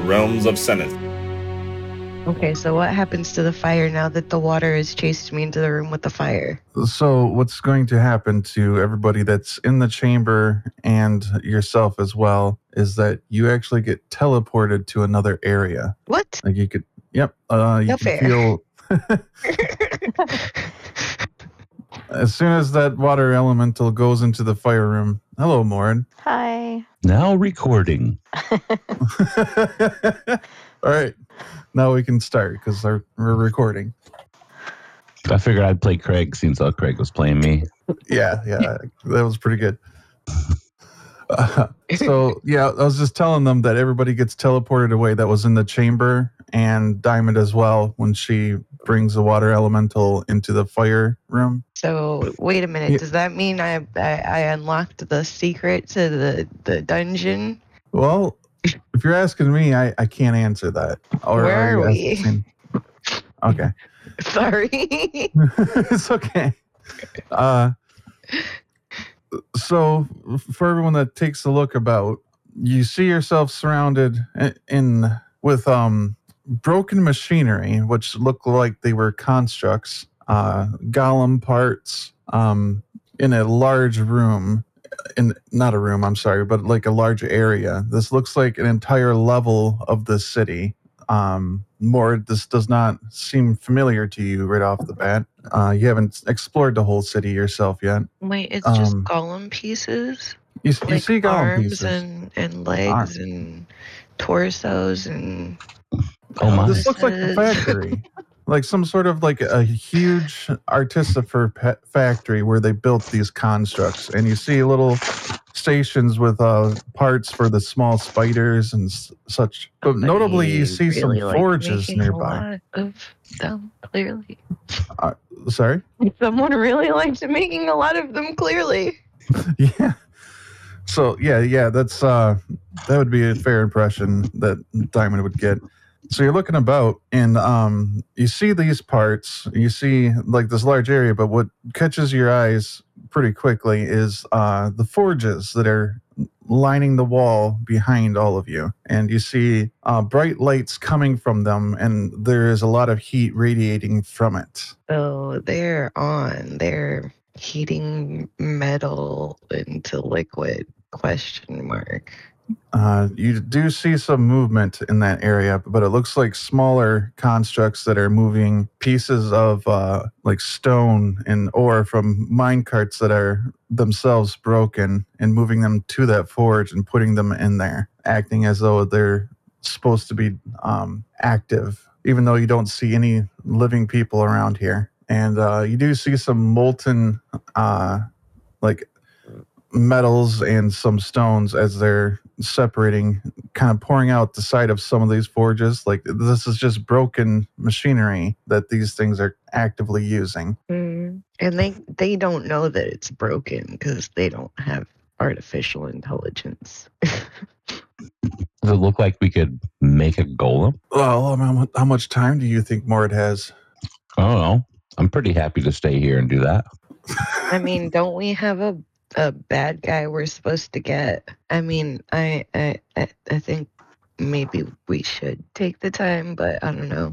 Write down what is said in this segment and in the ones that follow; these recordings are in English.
realms of Seneth. Okay, so what happens to the fire now that the water has chased me into the room with the fire? So what's going to happen to everybody that's in the chamber and yourself as well is that you actually get teleported to another area. What? Like you could, you No can fair. feel... As soon as that water elemental goes into the fire room. Hello, Mord. Hi. Now recording. All right. Now we can start because we're recording. I figured I'd play Craig since Craig was playing me. Yeah, that was pretty good. So, I was just telling them that everybody gets teleported away that was in the chamber, and Diamond as well when she brings the water elemental into the fire room. So, wait a minute. Yeah. Does that mean I unlocked the secret to the dungeon? Well, if you're asking me, I can't answer that. Or Where are we? asking... Okay. Sorry. It's okay. So for everyone that takes a look about, you see yourself surrounded with broken machinery, which look like they were constructs, golem parts, in a large room. Not a room, I'm sorry, but like a large area. This looks like an entire level of the city. This does not seem familiar to you right off the bat. You haven't explored the whole city yourself yet. Wait, it's just golem pieces? You Like see golem arms pieces. and legs and torsos and... Oh my. This looks like a factory. Like some sort of like a huge artificer factory where they built these constructs. And you see little stations with parts for the small spiders and such. But notably, you see some forges nearby. A lot of them, clearly. Sorry? Someone really likes making a lot of them, clearly. Yeah. So, that's that would be a fair impression that Diamond would get. So you're looking about, and you see these parts. You see like this large area, but what catches your eyes pretty quickly is the forges that are lining the wall behind all of you. And you see bright lights coming from them, and there is a lot of heat radiating from it. So they're on. They're heating metal into liquid, ? You do see some movement in that area, but it looks like smaller constructs that are moving pieces of like stone and ore from mine carts that are themselves broken and moving them to that forge and putting them in there, acting as though they're supposed to be active, even though you don't see any living people around here. And you do see some molten like metals and some stones as they're separating, kind of pouring out the side of some of these forges. Like this is just broken machinery that these things are actively using. And they don't know that it's broken because they don't have artificial intelligence. Does it look like we could make a golem? Well, how much time do you think Mord has? I don't know. I'm pretty happy to stay here and do that. I mean, don't we have a bad guy we're supposed to get? I mean, I think maybe we should take the time, but I don't know.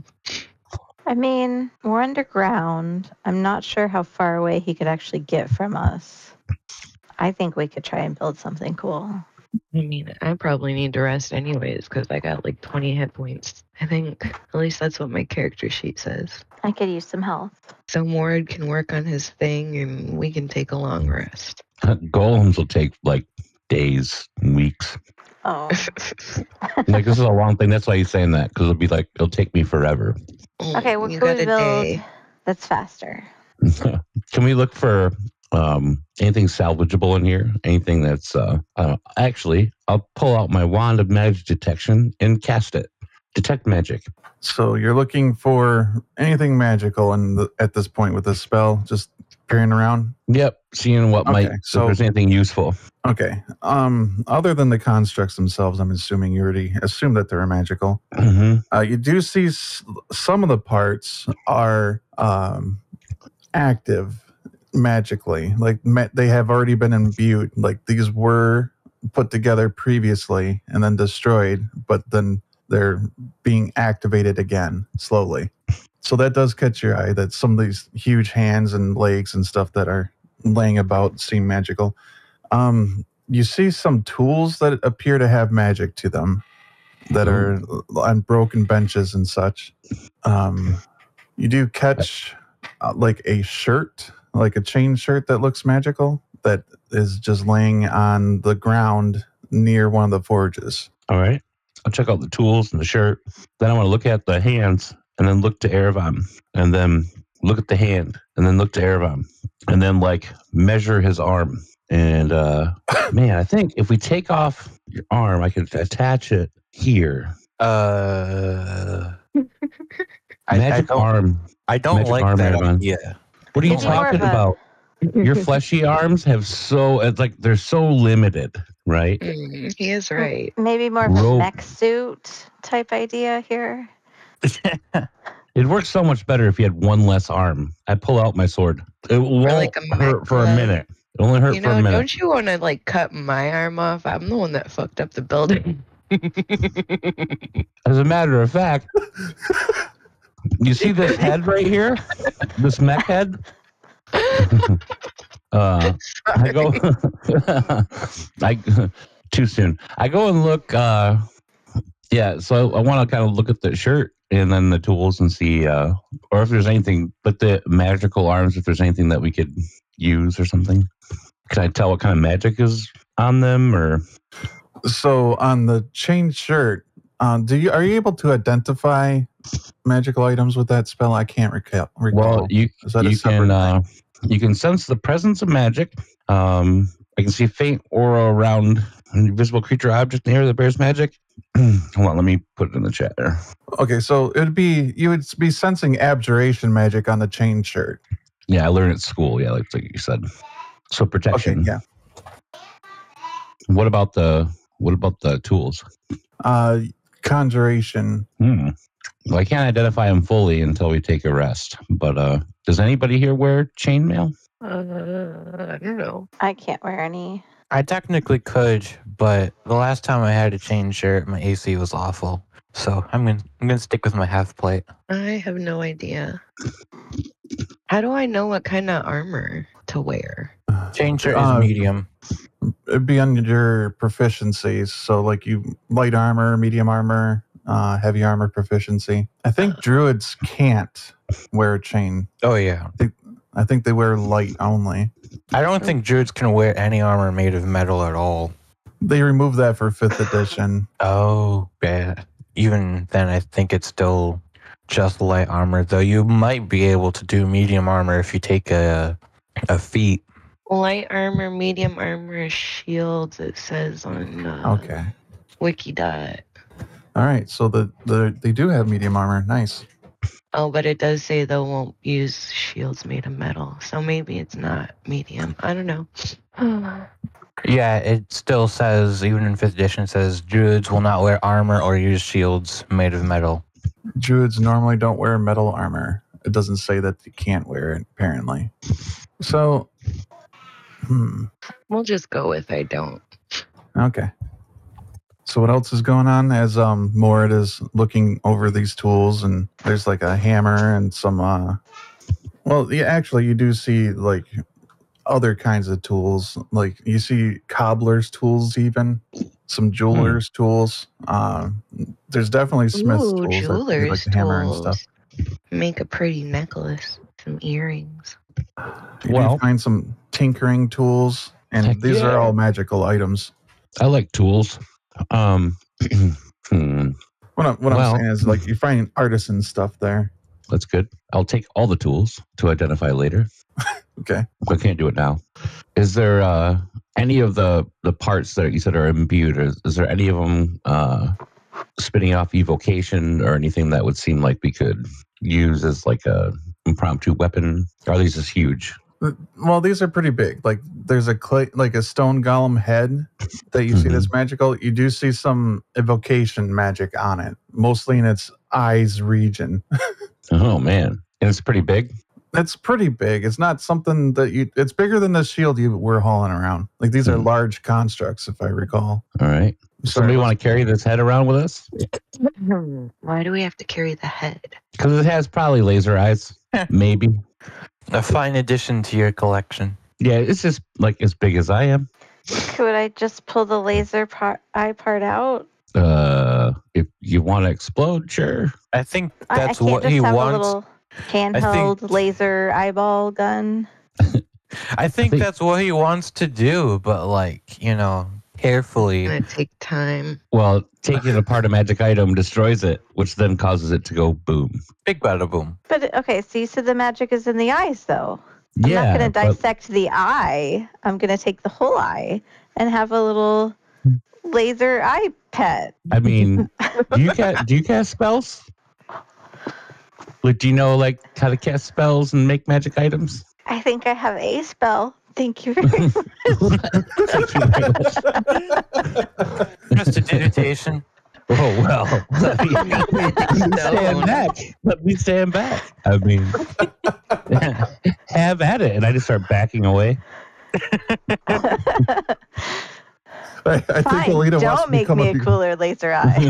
I mean, we're underground. I'm not sure how far away he could actually get from us. I think we could try and build something cool. I mean, I probably need to rest anyways because I got like 20 hit points. I think at least that's what my character sheet says. I could use some health. So Mord can work on his thing and we can take a long rest. Golems will take like days and weeks. Oh. Like this is a long thing. That's why he's saying that, because it'll take me forever. Okay, what You can got we a build day. that's faster? Can we look for anything salvageable in here? Anything that's actually, I'll pull out my wand of magic detection and cast it. Detect magic. So you're looking for anything magical at this point with this spell, just peering around? Yep, seeing what if there's anything useful. Okay. Other than the constructs themselves, I'm assuming you already assume that they're magical. Mm-hmm. You do see some of the parts are active magically. Like they have already been imbued. Like these were put together previously and then destroyed, but then they're being activated again slowly. So that does catch your eye, that some of these huge hands and legs and stuff that are laying about seem magical. You see some tools that appear to have magic to them that are on broken benches and such. You do catch like a shirt, like a chain shirt that looks magical, that is just laying on the ground near one of the forges. All right. I'll check out the tools and the shirt. Then I want to look at the hands and then look to Erevan and then look at the hand and then look to Erevan and then like measure his arm. And man, I think if we take off your arm, I can attach it here. Magic arm. I don't Magic like arm, that Erevan. idea. What are you Maybe more talking of a- about? Your fleshy arms have it's like they're so limited, right? He is right. Maybe more of a Rope. mech suit type idea here. It works so much better if you had one less arm. I pull out my sword. It won't like a hurt for a mech minute. It only hurt You for a know, minute. don't you want to like cut my arm off? I'm the one that fucked up the building. As a matter of fact, you see this head right here? This mech head? I go too soon. I go and look so I want to kind of look at the shirt and then the tools and see or if there's anything but the magical arms, if there's anything that we could use or something. Can I tell what kind of magic is on them or So on the chain shirt, are you able to identify magical items with that spell? I can't recall. well you Is that a you separate can you can sense the presence of magic. I can see faint aura around an invisible creature or object near that bears magic. Hold on, let me put it in the chat there. Okay, so you would be sensing abjuration magic on the chain shirt. Yeah, I learned at school. Yeah, like you said. So protection. Okay, yeah. What about the tools? Conjuration. Well, I can't identify them fully until we take a rest. But does anybody here wear chainmail? I don't know. I can't wear any. I technically could, but the last time I had a chain shirt, my AC was awful. So I'm gonna stick with my half plate. I have no idea. How do I know what kind of armor to wear? Chain shirt is medium. It'd be under your proficiencies. So like light armor, medium armor, heavy armor proficiency. I think druids can't wear a chain. Oh yeah. I think they wear light only. I don't think druids can wear any armor made of metal at all. They removed that for 5th edition. Oh, yeah. Even then, I think it's still just light armor, though you might be able to do medium armor if you take a feat. Light armor, medium armor, shields. It says on Okay. Wikidot. All right. So they do have medium armor. Nice. Oh, but it does say they won't use shields made of metal. So maybe it's not medium. I don't know. Yeah, it still says, even in 5th edition, it says druids will not wear armor or use shields made of metal. Druids normally don't wear metal armor. It doesn't say that you can't wear it, apparently. So, We'll just go with I don't. okay. So what else is going on as Morid is looking over these tools, and there's like a hammer and some well, yeah, actually you do see like other kinds of tools. Like you see cobbler's tools, even some jeweler's tools. There's definitely smith's Ooh, tools, jeweler's like the hammer and tools. stuff. Make a pretty necklace, some earrings. You Well- do find some tinkering tools, and Heck these yeah. are all magical items. I like tools. What I'm Well- saying is, like, you find artisan stuff there. That's good. I'll take all the tools to identify later. Okay. I can't do it now. Is there any of the parts that you said are imbued? Is there any of them spinning off evocation or anything that would seem like we could use as like a impromptu weapon? Or are these just huge? Well, these are pretty big. Like, there's like a stone golem head that you see that's magical. You do see some evocation magic on it, mostly in its eyes region. Oh man, and it's pretty big. It's pretty big. It's not something that it's bigger than the shield you were hauling around. Like, these are large constructs, if I recall. All right. Somebody want to carry this head around with us? Why do we have to carry the head? Because it has probably laser eyes. Maybe. A fine addition to your collection. Yeah, it's just like as big as I am. Could I just pull the laser eye part out? If you want to explode, sure. I think I that's can't what just he have wants. a little handheld laser eyeball gun. I think that's what he wants to do, but carefully. It's gonna take time. Well, taking apart a magic item destroys it, which then causes it to go boom. Big bada boom. But okay, see, so the magic is in the eyes, though. I'm not going to dissect the eye. I'm going to take the whole eye and have a little laser eye pet. I mean, do you cast spells? Like, do you know how to cast spells and make magic items? I think I have a spell. Thank you very much. Thank you very much. Prestidigitation. Oh well. Let me stand back. Let me stand back. I mean, have at it, and I just start backing away. I think Alita wants Don't to make become me a cooler laser eye.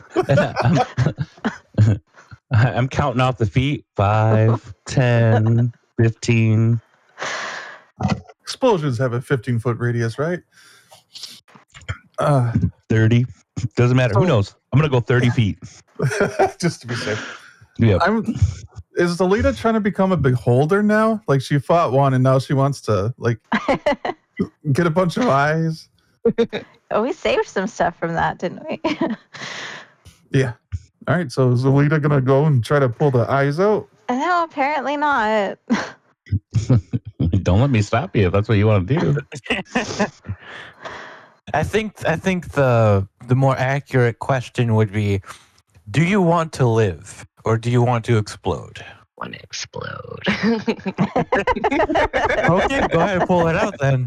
I'm counting off the feet. 5, 10, 15. Explosions have a 15-foot radius, right? 30. Doesn't matter. Who knows? I'm going to go 30 feet. Just to be safe. Yep. Is Alita trying to become a beholder now? Like she fought one and now she wants to get a bunch of eyes. Oh, we saved some stuff from that, didn't we? Yeah. All right. So is Alita gonna go and try to pull the eyes out? No, apparently not. Don't let me stop you if that's what you want to do. I think the more accurate question would be, do you want to live or do you want to explode? Want to explode. Okay, go ahead and pull it out then.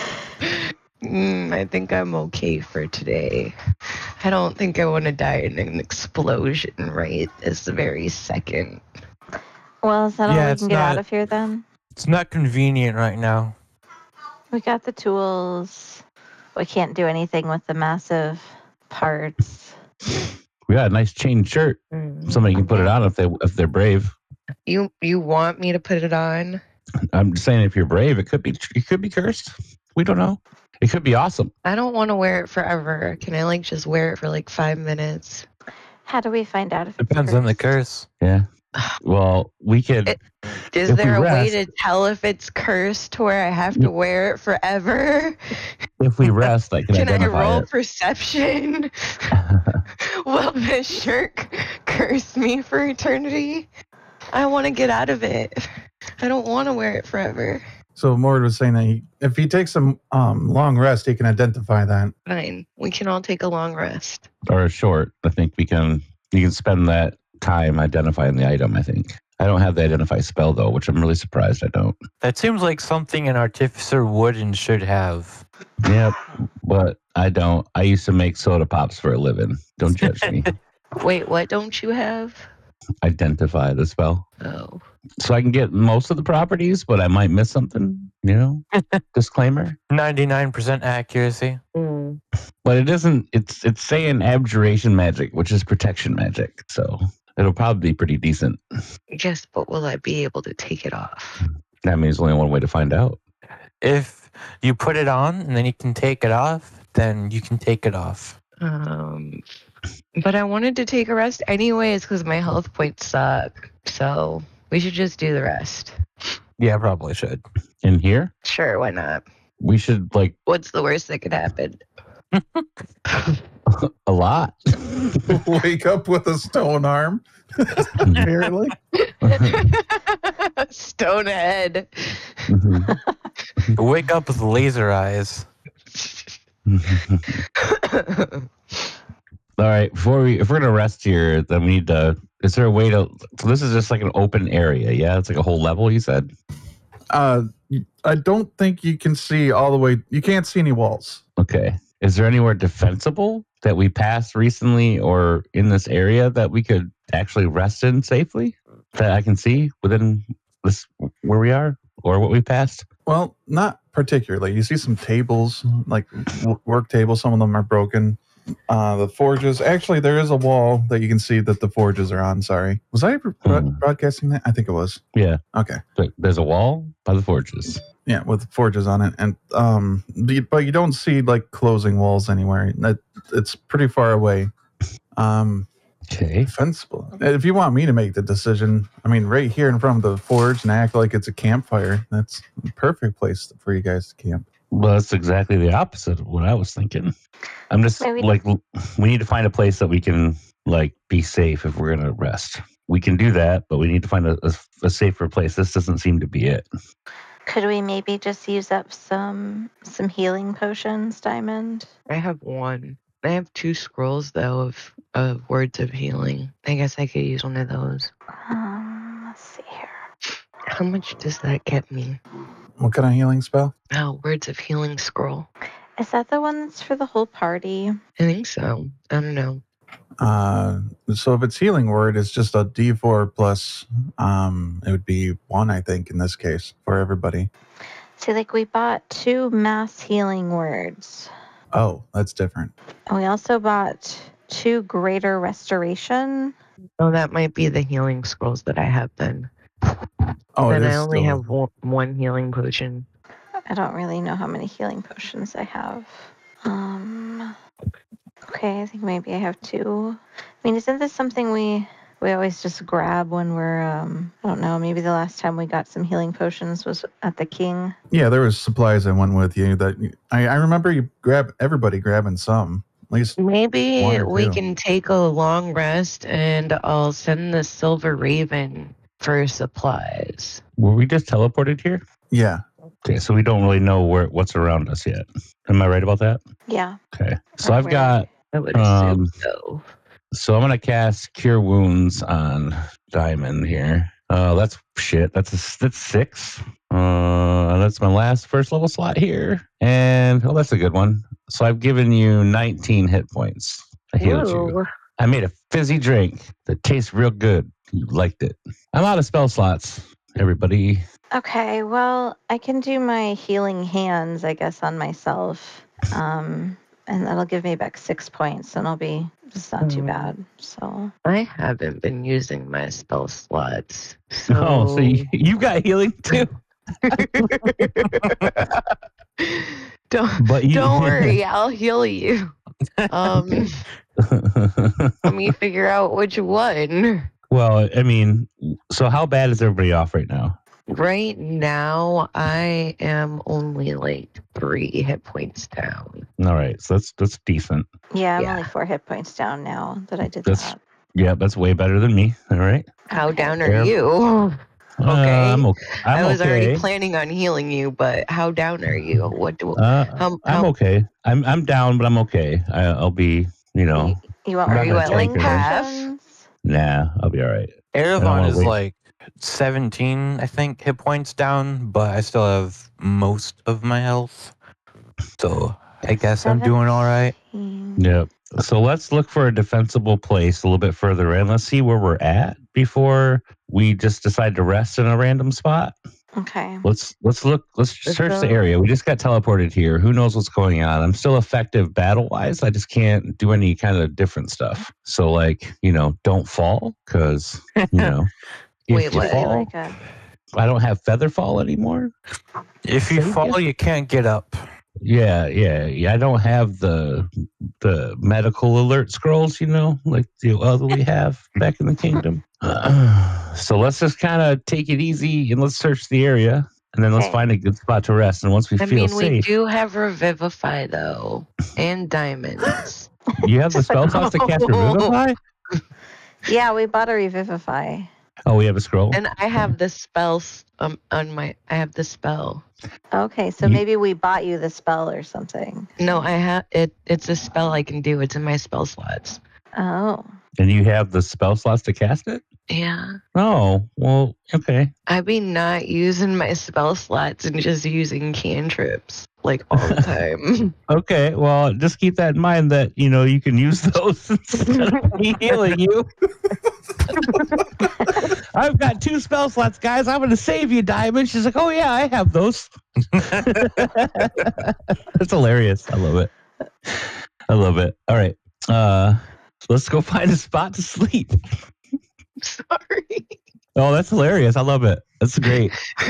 I think I'm okay for today. I don't think I want to die in an explosion right this very second. Well, is that all Yeah, we it's can get out not- of here then? It's not convenient right now. We got the tools. We can't do anything with the massive parts. We got a nice chain shirt. Somebody can put it on if they're brave. You want me to put it on? I'm just saying, if you're brave, it could be cursed. We don't know. It could be awesome. I don't want to wear it forever. Can I just wear it for 5 minutes? How do we find out if it's Depends on the cursed? curse. Yeah. Well, we could. Is If there we a way rest- to tell if it's cursed to where I have to wear it forever? If we rest, I can Can I identify roll it. perception? Will this shirt curse me for eternity? I want to get out of it. I don't want to wear it forever. So Mord was saying that if he takes a long rest, he can identify that. Fine. We can all take a long rest. Or a short. I think you can spend that time identifying the item, I think. I don't have the identify spell though, which I'm really surprised I don't. That seems like something an artificer would and should have. Yep, but I don't. I used to make soda pops for a living. Don't judge me. Wait, what don't you have? Identify the spell. Oh. So I can get most of the properties, but I might miss something, Disclaimer. 99% accuracy. But it isn't, it's saying abjuration magic, which is protection magic. So it'll probably be pretty decent. Yes, but will I be able to take it off? That means only one way to find out. If you put it on and then you can take it off, then you can take it off. But I wanted to take a rest anyways because my health points suck. So we should just do the rest. Yeah, probably should. In here, Sure, why not? we should What's the worst that could happen? a lot. Wake up with a stone arm. Apparently. Stone head. Wake up with laser eyes. All right, if we're gonna rest here, then we need to. Is there a way to? So this is just like an open area, yeah? It's like a whole level. You said. I don't think you can see all the way. You can't see any walls. Okay. Is there anywhere defensible that we passed recently or in this area that we could actually rest in safely? That I can see within this where we are or what we passed? Well, not particularly. You see some tables, like work tables. Some of them are broken. The forges. Actually, there is a wall that you can see that the forges are on. Sorry. Was I broadcasting that? I think it was. Yeah. Okay. There's a wall by the forges. Yeah, with forges on it. And but you don't see like closing walls anywhere. It's pretty far away. Okay. Defensible. If you want me to make the decision, I mean, right here in front of the forge and act like it's a campfire, that's a perfect place for you guys to camp. Well, that's exactly the opposite of what I was thinking. I'm just like, we need to find a place that we can like be safe if we're going to rest. We can do that, but we need to find a safer place. This doesn't seem to be it. Could we maybe just use up some healing potions, Diamond? I have one. I have 2 scrolls though of words of healing. I guess I could use one of those. Let's see here. How much does that get me? What kind of healing spell? Oh, words of healing scroll. Is that the one that's for the whole party? I think so. I don't know. So if it's healing word, it's just a D4 plus. It would be 1, I think, in this case for everybody. See, like we bought 2 mass healing words. Oh, that's different. And we also bought 2 greater restoration. Oh, that might be the healing scrolls that I have then. Oh, then I only have 1 healing potion. I don't really know how many healing potions I have. Okay, I think maybe I have 2. I mean, isn't this something we always just grab when we're, I don't know, maybe the last time we got some healing potions was at the King? Yeah, there was supplies that went with you that I remember everybody grabbing some. At least maybe we can take a long rest and I'll send the Silver Raven for supplies. Were we just teleported here? Yeah. Okay, so we don't really know what's around us yet. Am I right about that? Yeah. Okay, so I've got. I would assume so. So I'm gonna cast Cure Wounds on Diamond here. That's shit. That's 6. That's my first level slot here, and that's a good one. So I've given you 19 hit points. I healed you. I made a fizzy drink that tastes real good. You liked it. I'm out of spell slots, everybody. Okay, well, I can do my healing hands, I guess, on myself. And that'll give me back 6 points, and it's not too bad. So I haven't been using my spell slots. So, so you got healing too. Don't worry, I'll heal you. Let me figure out which one. Well, I mean, so how bad is everybody off right now? Right now, I am only like 3 hit points down. All right, so that's decent. Yeah, I'm only 4 hit points down now that I did that. Yeah, that's way better than me. All right. How down are you? Okay. I'm okay. I was already planning on healing you, but how down are you? I'm okay. I'm down, but I'm okay. I'll be, You want Are you at like half? Nah, I'll be all right. Erebon is like 17, I think, hit points down, but I still have most of my health. So I guess I'm doing all right. Yep. So let's look for a defensible place a little bit further in. Let's see where we're at before we just decide to rest in a random spot. Okay. Let's look. Let's search the area. We just got teleported here. Who knows what's going on? I'm still effective battle wise. I just can't do any kind of different stuff. So like, don't fall because if Wait, you what? fall, I don't have feather fall anymore. If you fall, you can't get up. Yeah. I don't have the medical alert scrolls, like the other we have back in the kingdom. So let's just kind of take it easy and let's search the area, and then let's find a good spot to rest. And once we feel safe, we do have Revivify though, and diamonds. You have the spell slots to cast Revivify? Yeah, we bought a Revivify. Oh, we have a scroll. And I have the spells I have the spell. Okay, so maybe we bought you the spell or something. No, I have it. It's a spell I can do. It's in my spell slots. Oh. And you have the spell slots to cast it? Yeah. Oh, well, okay. I'd be not using my spell slots and just using cantrips like all the time. Okay, well, just keep that in mind that, you can use those instead of me healing you. I've got 2 spell slots, guys. I'm going to save you, Diamond. She's like, oh, yeah, I have those. That's hilarious. I love it. I love it. All right. Let's go find a spot to sleep. Sorry. Oh, that's hilarious. I love it. That's great.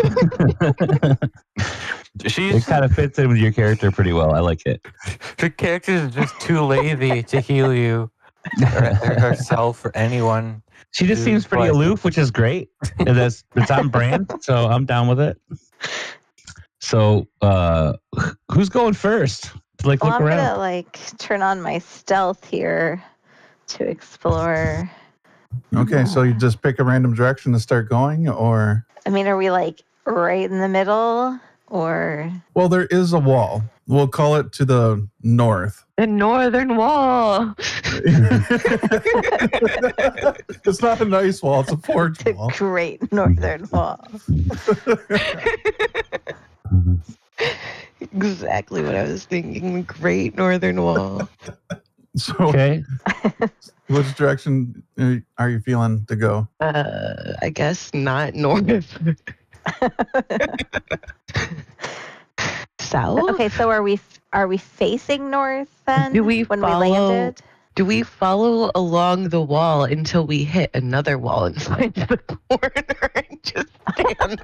It kind of fits in with your character pretty well. I like it. Her character is just too lazy to heal you or herself or anyone. She just seems pretty aloof, which is great. And it's on brand, so I'm down with it. So, who's going first? Look I'm around. gonna turn on my stealth here to explore. Okay, so you just pick a random direction to start going, or? I mean, are we right in the middle, or? Well, there is a wall. We'll call it to the north. The northern wall. It's not a nice wall. It's a forge The wall. Great Northern Wall. Exactly what I was thinking. The Great Northern Wall. So, Okay. which direction are you feeling to go? I guess not north. South? Okay, so are we facing north then? Do we when follow- we landed? Do we follow along the wall until we hit another wall and find the corner and just stand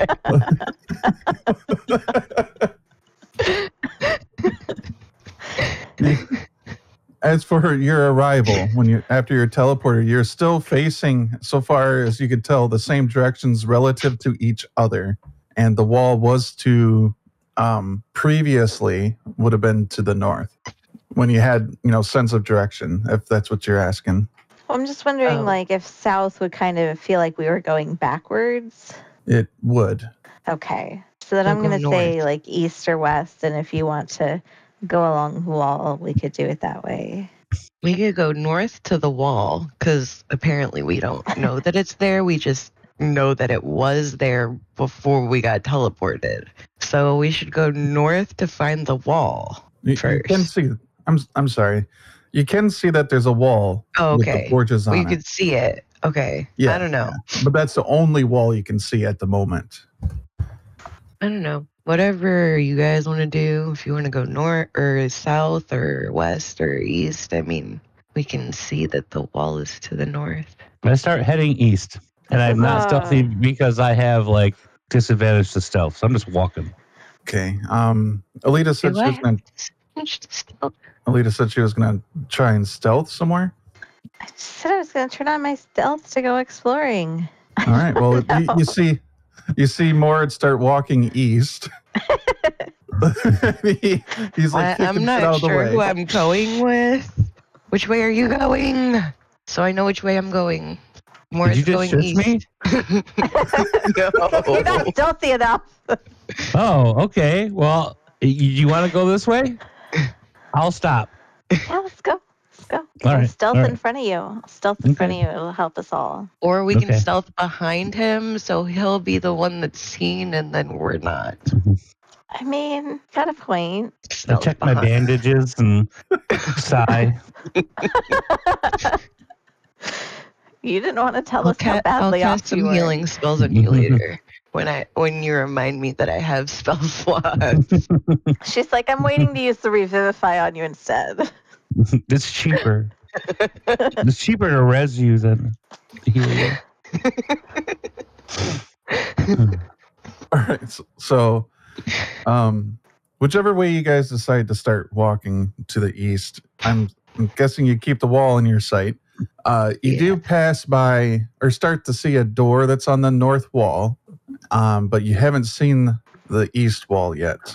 there? As for your arrival, after your teleporter, you're still facing, so far as you could tell, the same directions relative to each other, and the wall was to previously would have been to the north when you had sense of direction, if that's what you're asking. Well, I'm just wondering, if south would kind of feel like we were going backwards. It would. Okay, so then We'll I'm go going to say north. east or west, and if you want to go along the wall, we could do it that way. We could go north to the wall because apparently we don't know that it's there. We just know that it was there before we got teleported. So we should go north to find the wall. You can First. see. I'm sorry. You can see that there's a wall Oh, with okay. the forges on We it. could see it. Okay. Yeah, I don't know. But that's the only wall you can see at the moment. I don't know. Whatever you guys want to do. If you want to go north or south or west or east, I mean, we can see that the wall is to the north. I start heading east, and I'm not stealthy because I have disadvantage to stealth. So I'm just walking. Okay. Alita said Do she I was going to Still- Alita said she was going to try and stealth somewhere. I just said I was going to turn on my stealth to go exploring. All right. Well, No. you see Mord start walking east. He's like, I'm kicking shit out not of the sure way. who I'm going with. Which way are you going? So I know which way I'm going. More Did you just going shush east. me? You're not No. stealthy enough. Oh, okay. Well, you want to go this way? I'll stop. Yeah, let's go. Let's go. All I'll right, stealth all in right. front of you. Stealth in front of you. It'll help us all. Or we can Okay. stealth behind him so he'll be the one that's seen and then we're not. I mean, got a point. I Stealth check my behind. bandages and sigh. You didn't want to tell I'll, us how I'll badly cast off some you were. healing spells on you later. When you remind me that I have spell slots. She's like, I'm waiting to use the revivify on you instead. It's cheaper. It's cheaper to res you than to heal you. All right. So, whichever way you guys decide to start walking to the east, I'm guessing you keep the wall in your sight. You do pass by or start to see a door that's on the north wall, but you haven't seen the east wall yet.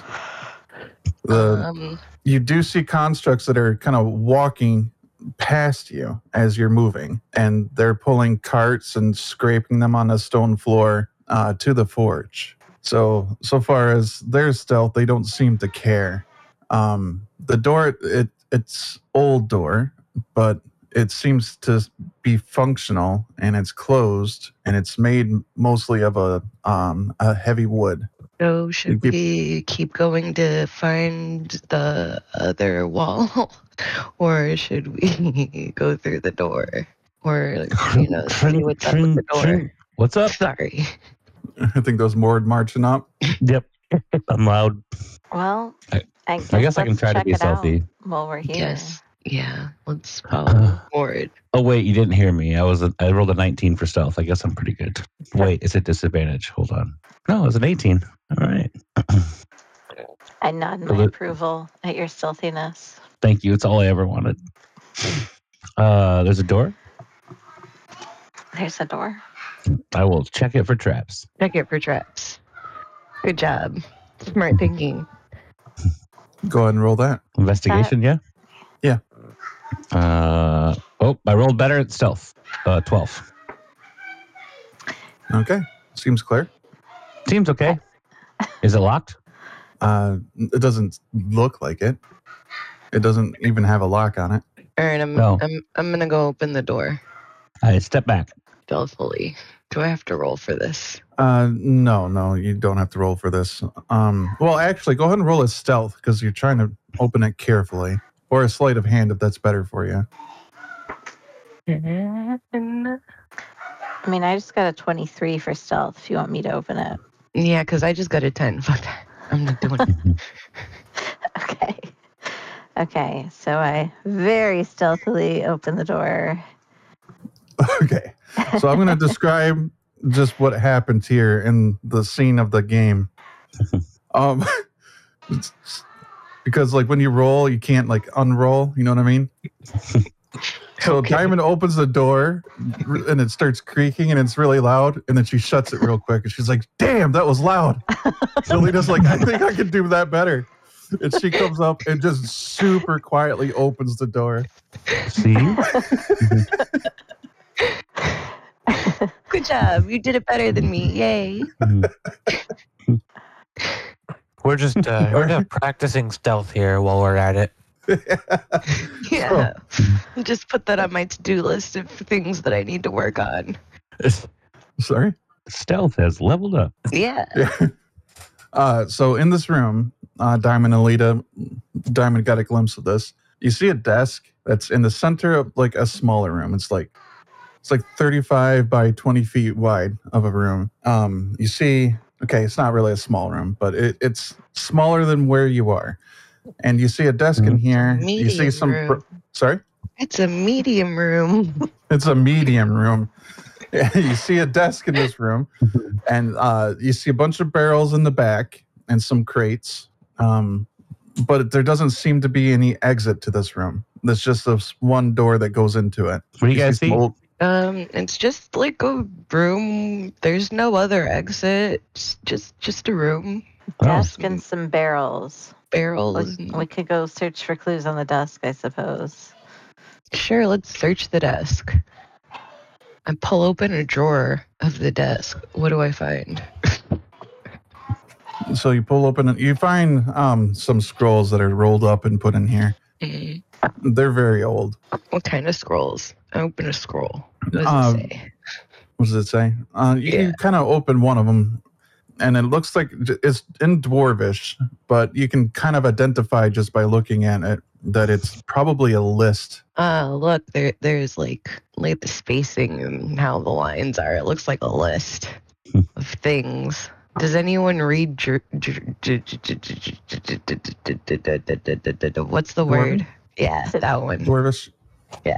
You do see constructs that are kind of walking past you as you're moving, and they're pulling carts and scraping them on the stone floor to the forge. So far as their stealth, they don't seem to care. The door, it's old door, but it seems to be functional, and it's closed, and it's made mostly of a heavy wood. So should we keep going to find the other wall, or should we go through the door, or see what's up with the door? What's up? Sorry. I think those Mord marching up. Yep. I'm loud. Well, I guess I can let's try to check be it out stealthy. while we're here. Yeah, let's follow forward. Oh wait, you didn't hear me. I rolled a 19 for stealth. I guess I'm pretty good. Wait, it's a disadvantage. Hold on. No, it's an 18. All right. I nod my approval at your stealthiness. Thank you. It's all I ever wanted. There's a door. There's a door. I will check it for traps. Check it for traps. Good job. Smart thinking. Go ahead and roll that. Investigation, yeah? Yeah. I rolled better at stealth. 12. Okay. Seems clear. Seems okay. Is it locked? It doesn't look like it. It doesn't even have a lock on it. All right, I'm gonna go open the door I step back. stealthily. Do I have to roll for this? No, you don't have to roll for this. Well, actually, go ahead and roll a stealth because you're trying to open it carefully, or a sleight of hand if that's better for you. I mean, I just got a 23 for stealth. If you want me to open it. Yeah, because I just got a 10. Fuck that. I'm not doing it. Okay. So I very stealthily open the door. Okay. So I'm going to describe just what happened here in the scene of the game. Because like when you roll, you can't like unroll. You know what I mean? So Okay. Diamond opens the door and it starts creaking and it's really loud. And then she shuts it real quick and she's like, "Damn, that was loud." So Lita's like, "I think I could do that better." And she comes up and just super quietly opens the door. See? Good job. You did it better than me. Yay. We're just practicing stealth here while we're at it. Yeah. Just put that on my to-do list of things that I need to work on. Sorry? Stealth has leveled up. Yeah. So in this room, Diamond and Lita, Diamond got a glimpse of this. You see a desk that's in the center of like a smaller room. It's like 35 by 20 feet wide of a room. You see, okay, it's not really a small room, but it's smaller than where you are. And you see a desk in here. You see some. Medium room. Sorry? It's a medium room. It's a medium room. You see a desk in this room, and you see a bunch of barrels in the back and some crates. But there doesn't seem to be any exit to this room. There's just this one door that goes into it. What do you guys some see? old- It's just like a room. There's no other exit. It's just a room. Desk and some barrels. Barrels. We could go search for clues on the desk, I suppose. Sure, let's search the desk. I pull open a drawer of the desk. What do I find? So you pull open and you find some scrolls that are rolled up and put in here. Mm. They're very old. What kind of scrolls? I open a scroll. What does it say? What does it say? You kind of open one of them, and it looks like it's in Dwarvish, but you can kind of identify just by looking at it that it's probably a list. Look, there's like the spacing and how the lines are. It looks like a list of things. Does anyone read? What's the word? Yeah, that one. Dwarvish. Yeah.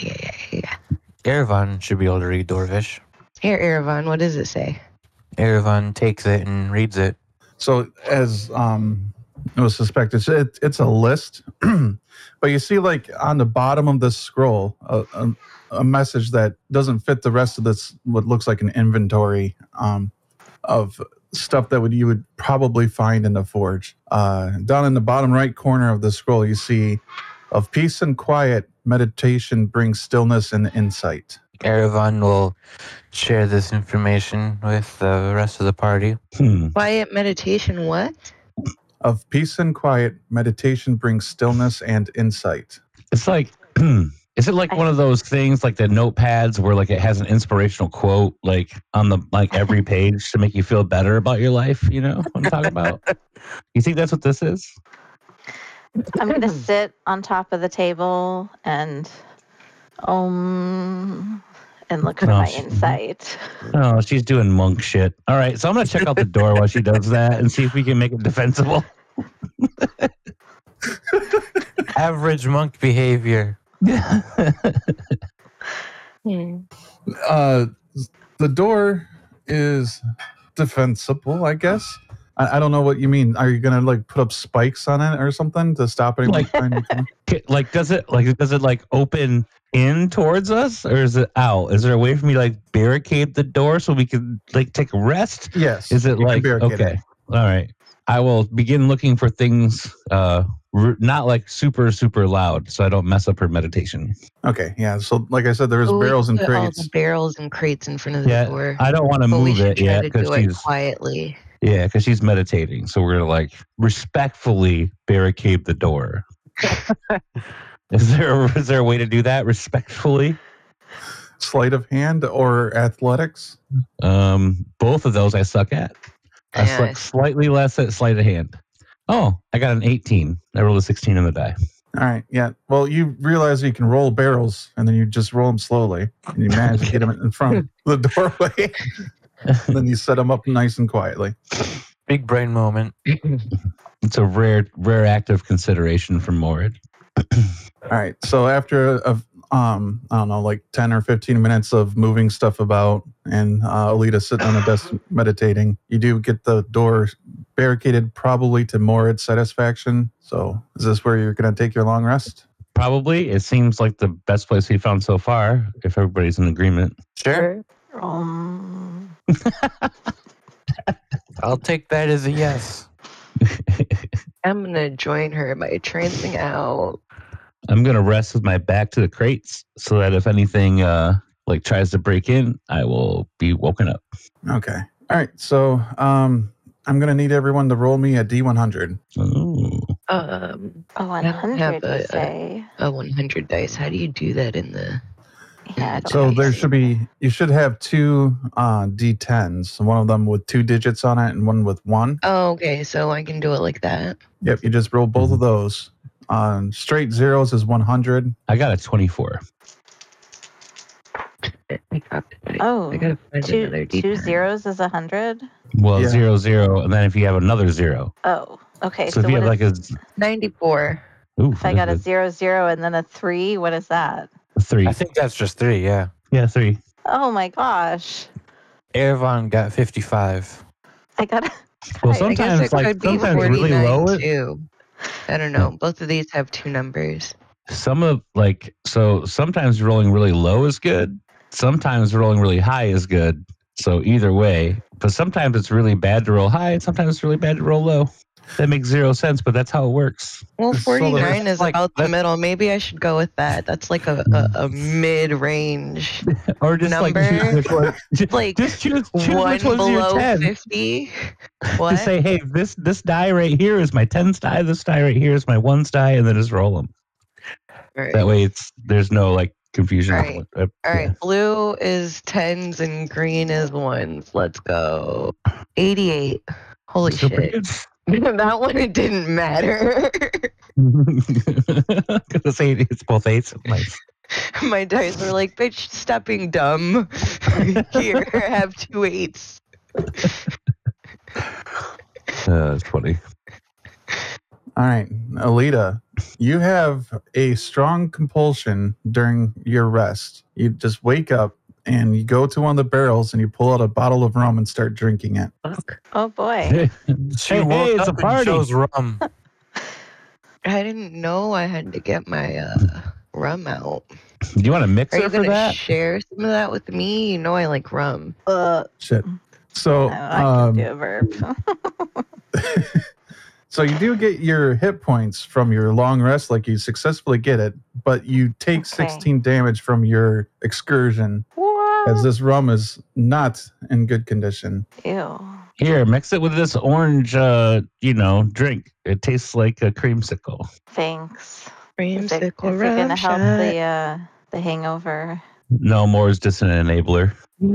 Erevan should be able to read Dwarvish. Here, Erevan, what does it say? Erevan takes it and reads it. So as it was suspected, it's a list, but you see like on the bottom of this scroll a message that doesn't fit the rest of this. What looks like an inventory of stuff that you would probably find in the forge. Down in the bottom right corner of the scroll, you see, "Of peace and quiet, meditation brings stillness and insight." Erevan will share this information with the rest of the party. Quiet meditation, what? "Of peace and quiet, meditation brings stillness and insight." It's like, is it like one of those things like the notepads where like it has an inspirational quote like on the like every page to make you feel better about your life? You know what I'm talking about? You think that's what this is? I'm going to sit on top of the table and and look for my insight. Oh, she's doing monk shit. All right, so I'm gonna check out the door while she does that and see if we can make it defensible. Average monk behavior. The door is defensible, I guess. I don't know what you mean. Are you gonna like put up spikes on it or something to stop anyone Like- trying to come in? Like, does it like open in towards us, or is it out? Is there a way for me to like barricade the door so we can like take a rest? Yes. Is it you can like barricade okay? it. All right. I will begin looking for things not like super loud, so I don't mess up her meditation. Okay, yeah. So like I said, there was We barrels and put all crates. the barrels and crates in front of the Yeah, door. I don't want to But we move should it try yet to because do it she's quietly. because she's meditating. So we're gonna like respectfully barricade the door. Is there a way to do that respectfully? Sleight of hand or athletics? Both of those I suck at. I Yeah, suck slightly less at sleight of hand. Oh, I got an 18. I rolled a 16 on the die. All right, yeah. Well, you realize you can roll barrels, and then you just roll them slowly, and you manage to get them in front of the doorway. And then you set them up nice and quietly. Big brain moment. It's a rare act of consideration from Morid. All right. So after I don't know, like 10 or 15 minutes of moving stuff about and Alita sitting on the desk meditating, you do get the door barricaded, probably to Morid's satisfaction. So is this where you're going to take your long rest? Probably. It seems like the best place we found so far, if everybody's in agreement. Sure. I'll take that as a yes. I'm gonna join her by trancing out. I'm gonna rest with my back to the crates so that if anything like tries to break in, I will be woken up. Okay. All right. So I'm going to need everyone to roll me a D100. Ooh. A I don't 100, have you say? a 100 dice. How do you do that in the? Yeah, So there dice. you should have two D10s, one of them with 2 digits on it and one with 1. Oh, okay. So I can do it like that. Yep. You just roll both of those. Straight zeros is 100. I got a 24. I dropped it. Oh, I gotta find another two D10. zeros is 100? Well, Yeah. 0, 0, and then if you have another 0. Oh, okay. So if you have what like is- 94. if if I got a 0 and then a 3, what is that? 3. I think that's just 3, yeah. Yeah, 3. Oh my gosh. Ervon got 55. I got a... Well, I guess sometimes it like could be sometimes really 49 low. too. I don't know. Both of these have 2 numbers. Some of like so sometimes rolling really low is good. Sometimes rolling really high is good. So either way, but sometimes it's really bad to roll high, and sometimes it's really bad to roll low. That makes 0 sense, but that's how it works. Well, So 49 is like- about the that- middle. Maybe I should go with that. That's like a mid-range. Or just like Number? choose which one. Like Just choose one which one's your below 10. 50. Just What? say, hey, this die right here is my 10s die. This die right here is my 1s die, and then just roll them. Right. That way, there's no like confusion. Right. All right. Blue is 10s and green is 1s. Let's go. 88. Holy Still pretty shit. good. That one, it didn't matter. Gonna say it's both 8s. Nice. My dice were like, bitch, stop being dumb. Here, have 2 8s. That's funny. All right, Alita, you have a strong compulsion during your rest. You just wake up and you go to one of the barrels and you pull out a bottle of rum and start drinking it. Fuck. Oh boy. Hey, She woke it's up a and party. chose rum. I didn't know I had to get my rum out. Do you want a Are mixer you for going to that? share some of that with me? You know I like rum. Shit. So, I can do a verb. so you do get your hit points from your long rest, like you successfully get it, but you take Okay. 16 damage from your excursion, as What? this rum is not in good condition. Ew. Here, mix it with this orange, drink. It tastes like a creamsicle. Thanks. Is Creamsicle it rum going to help shot. the hangover? No more is just an enabler.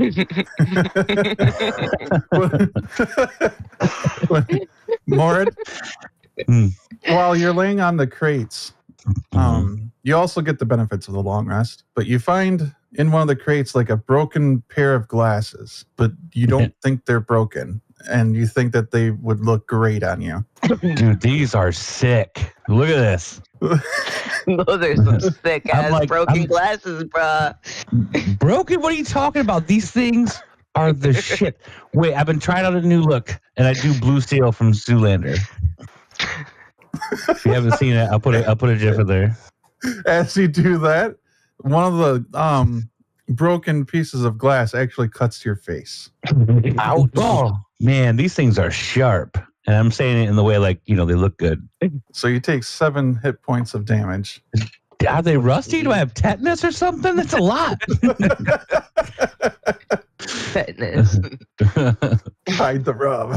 Morid, Hmm. while you're laying on the crates, you also get the benefits of the long rest, but you find in one of the crates like a broken pair of glasses, but you don't think they're broken. and you think that they would look great on you. Dude, these are sick. Look at this. Those are some sick ass broken glasses, bruh. Broken? What are you talking about? These things are the shit. Wait, I've been trying out a new look, and I do Blue Steel from Zoolander. If you haven't seen it, I'll put a gif in there. As you do that, one of the broken pieces of glass actually cuts to your face. Ouch. Oh, man, these things are sharp. And I'm saying it in the way like, they look good. So you take 7 hit points of damage. Are they rusty? Do I have tetanus or something? That's a lot. Tetanus. Hide the rub.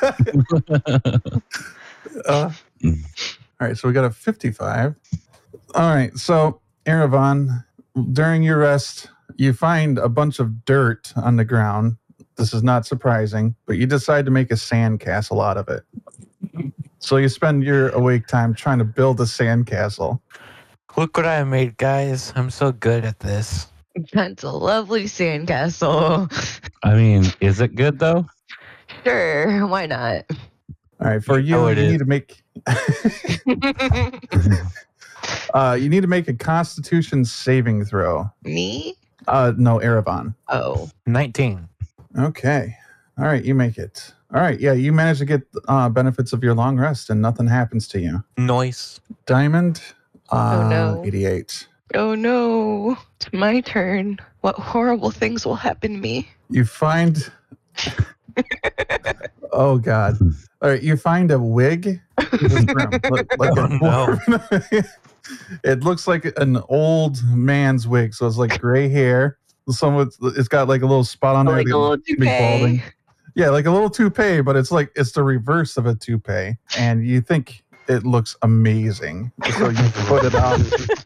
All right, so we got a 55. All right, so Erevan, during your rest, you find a bunch of dirt on the ground. This is not surprising, but you decide to make a sand castle out of it. So you spend your awake time trying to build a sand castle. Look what I made, guys. I'm so good at this. That's a lovely sandcastle. I mean, is it good though? Sure, why not? All right, for you, you need to make you need to make a Constitution saving throw. Me? No, Erevan. Oh. 19. Okay. All right, you make it. All right, yeah, you manage to get benefits of your long rest and nothing happens to you. Noise. Diamond, Oh, no. 88. Oh no. It's my turn. What horrible things will happen to me? You find... Oh, God. All right, you find a wig in this room. It looks like an old man's wig, so it's like gray hair. It's got like a little spot on there. Like a little toupee. Yeah, like a little toupee, but it's the reverse of a toupee, and you think it looks amazing. So you put it on.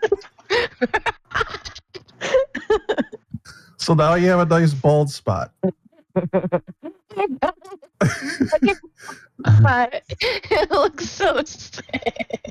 So now you have a nice bald spot. But it looks so sick.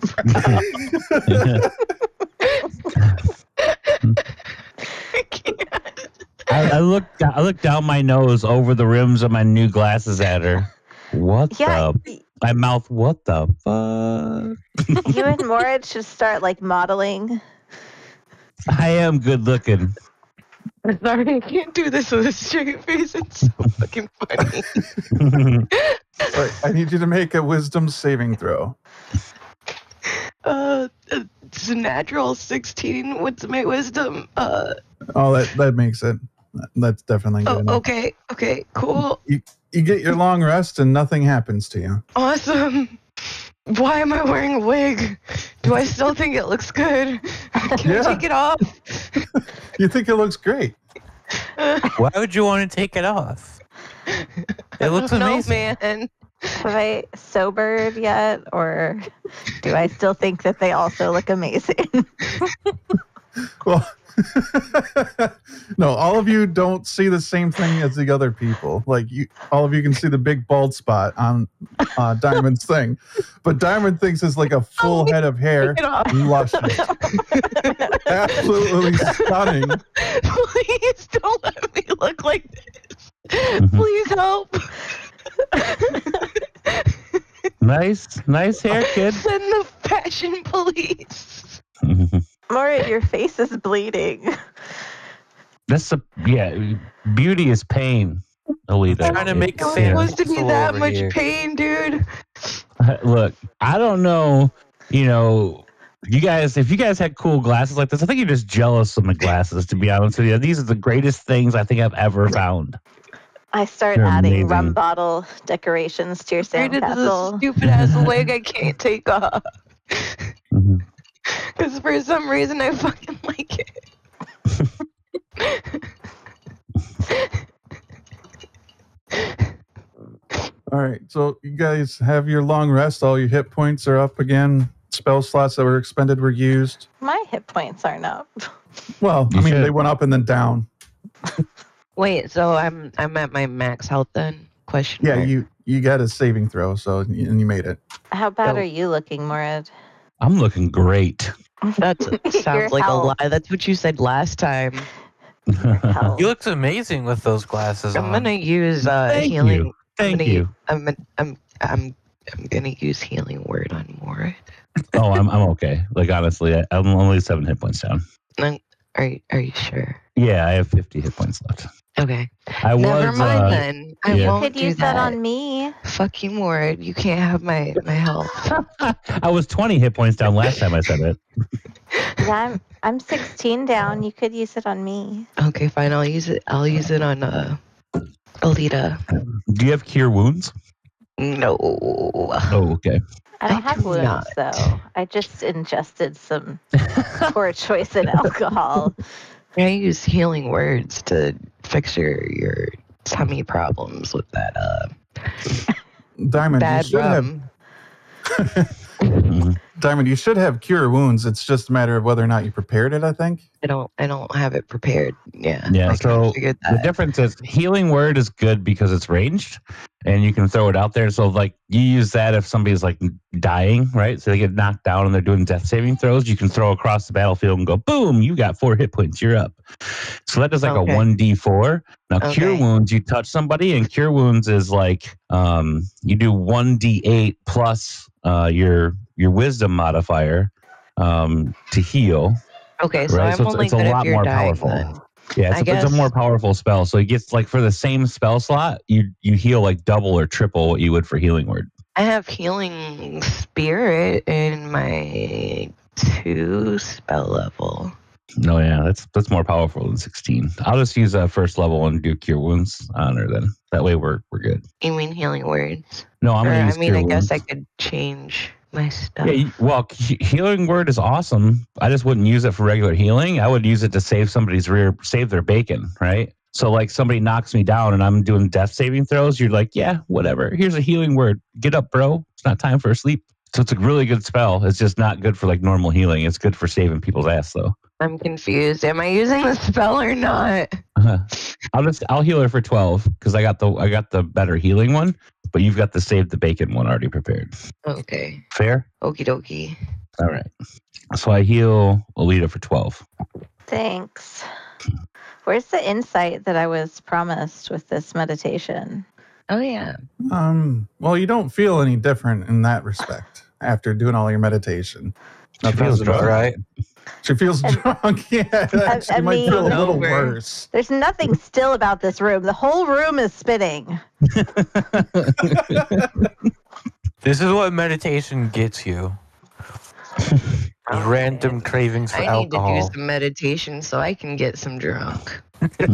I can't. I look down my nose over the rims of my new glasses at her. What the? My mouth. What the fuck? You and Moritz should start like modeling. I am good looking. I'm sorry, I can't do this with a straight face. It's so fucking funny. Right, I need you to make a wisdom saving throw. It's a natural 16. What's my wisdom? Oh, that makes it. That's definitely good. Oh, okay, cool. You get your long rest and nothing happens to you. Awesome. Why am I wearing a wig? Do I still think it looks good? Can I take it off? You think it looks great. Why would you want to take it off? It looks amazing. Man. Have I sobered yet, or do I still think that they also look amazing? Well, no, all of you don't see the same thing as the other people. Like all of you can see the big bald spot on Diamond's thing, but Diamond thinks it's like a full head of hair, luscious, absolutely stunning. Please don't let me look like this. Please help. Nice hair, kid. Send the fashion police. Moritz, your face is bleeding. Beauty is pain, Alita. I'm trying to make It's supposed to be that much pain, dude. Look, I don't know, if you guys had cool glasses like this, I think you're just jealous of my glasses, to be honest with you. These are the greatest things I think I've ever found. I start They're adding amazing. rum bottle decorations to your sandcastle. Stupid ass wig I can't take off. Mm-hmm. Because for some reason I fucking like it. All right, so you guys have your long rest. All your hit points are up again. Spell slots that were expended were used. My hit points aren't up. Well, they went up and then down. Wait, so I'm at my max health then? Question Yeah, mark. you got a saving throw, and you made it. How bad Oh. are you looking, Moritz? I'm looking great. That sounds like health. a lie. That's what you said last time. Health. He looks amazing with those glasses I'm on. gonna use Thank healing. you. Thank you. I'm gonna use healing word on Mord. Oh, I'm okay. Like honestly, I'm only 7 hit points down. Are you sure? Yeah, I have 50 hit points left. Okay. I Never was. mind then. I yeah. You won't could do use that on me. Fuck you, Mord. You can't have my health. I was 20 hit points down last time I said it. Yeah, I'm 16 down. You could use it on me. Okay, fine. I'll use it on Alita. Do you have cure wounds? No. Oh, okay. I don't I have do wounds not. though. I just ingested some poor choice in alcohol. I use healing words to fix your tummy problems with that Diamond, you bad should have rum. Mhm. Diamond, you should have cure wounds. It's just a matter of whether or not you prepared it, I think. I don't have it prepared. Yeah. Yeah, I so figured the that. difference is healing word is good because it's ranged and you can throw it out there. So like you use that if somebody's like dying, right? So they get knocked down and they're doing death saving throws. You can throw across the battlefield and go, boom, you got 4 hit points. You're up. So that does like Okay. a 1d4. Now cure Okay. wounds, you touch somebody and cure wounds is like you do 1d8 plus your wisdom modifier to heal. Okay, so Right, I'm only it's a good if lot you're more dying powerful. then. Yeah, I it's a guess- more powerful spell. So it gets like for the same spell slot, you heal like double or triple what you would for healing word. I have healing spirit in my 2 spell level. No, yeah, that's more powerful than 16. I'll just use that first level and do cure wounds on her then. That way we're good. You mean healing words? No, I'm Or, gonna use cure I wounds. guess I could change my stuff. Yeah, well, healing word is awesome. I just wouldn't use it for regular healing. I would use it to save save their bacon, right? So like somebody knocks me down and I'm doing death saving throws. You're like, yeah, whatever. Here's a healing word. Get up, bro. It's not time for a sleep. So it's a really good spell. It's just not good for like normal healing. It's good for saving people's ass though. I'm confused. Am I using the spell or not? I'll heal her for 12 because I got the better healing one, but you've got the save the bacon one already prepared. Okay. Fair? Okie dokie. All right. So I heal Alita for 12. Thanks. Where's the insight that I was promised with this meditation? Oh, yeah. Well, you don't feel any different in that respect after doing all your meditation. She feels about drunk. Right? She feels drunk. Yeah, she I might feel a mean- little Over. worse. There's nothing still about this room. The whole room is spinning. This is what meditation gets you. Random cravings for I need to do alcohol. some meditation so I can get some drunk.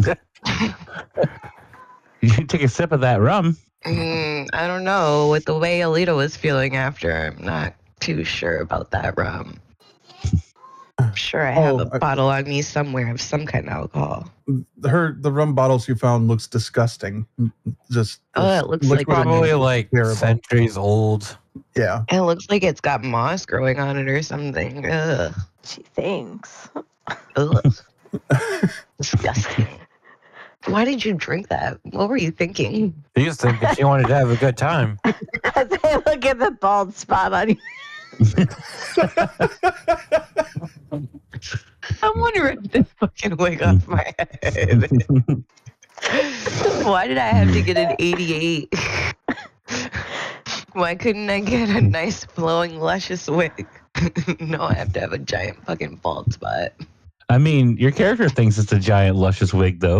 You take a sip of that rum. I don't know. With the way Alita was feeling after, I'm not too sure about that rum. I'm sure I have a bottle on me somewhere of some kind of alcohol. The rum bottles you found looks disgusting. Just It looks like liquid and Probably like terrible. centuries old. Yeah. it looks like it's got moss growing on it or something. Ugh. Gee, thanks. Ugh. Disgusting. Why did you drink that? What were you thinking? You just think that she wanted to have a good time. As I look at the bald spot on you. I want to rip this fucking wig off my head. Why did I have to get an 88? Why couldn't I get a nice flowing luscious wig? No, I have to have a giant fucking bald spot. I mean, your character thinks it's a giant luscious wig, though.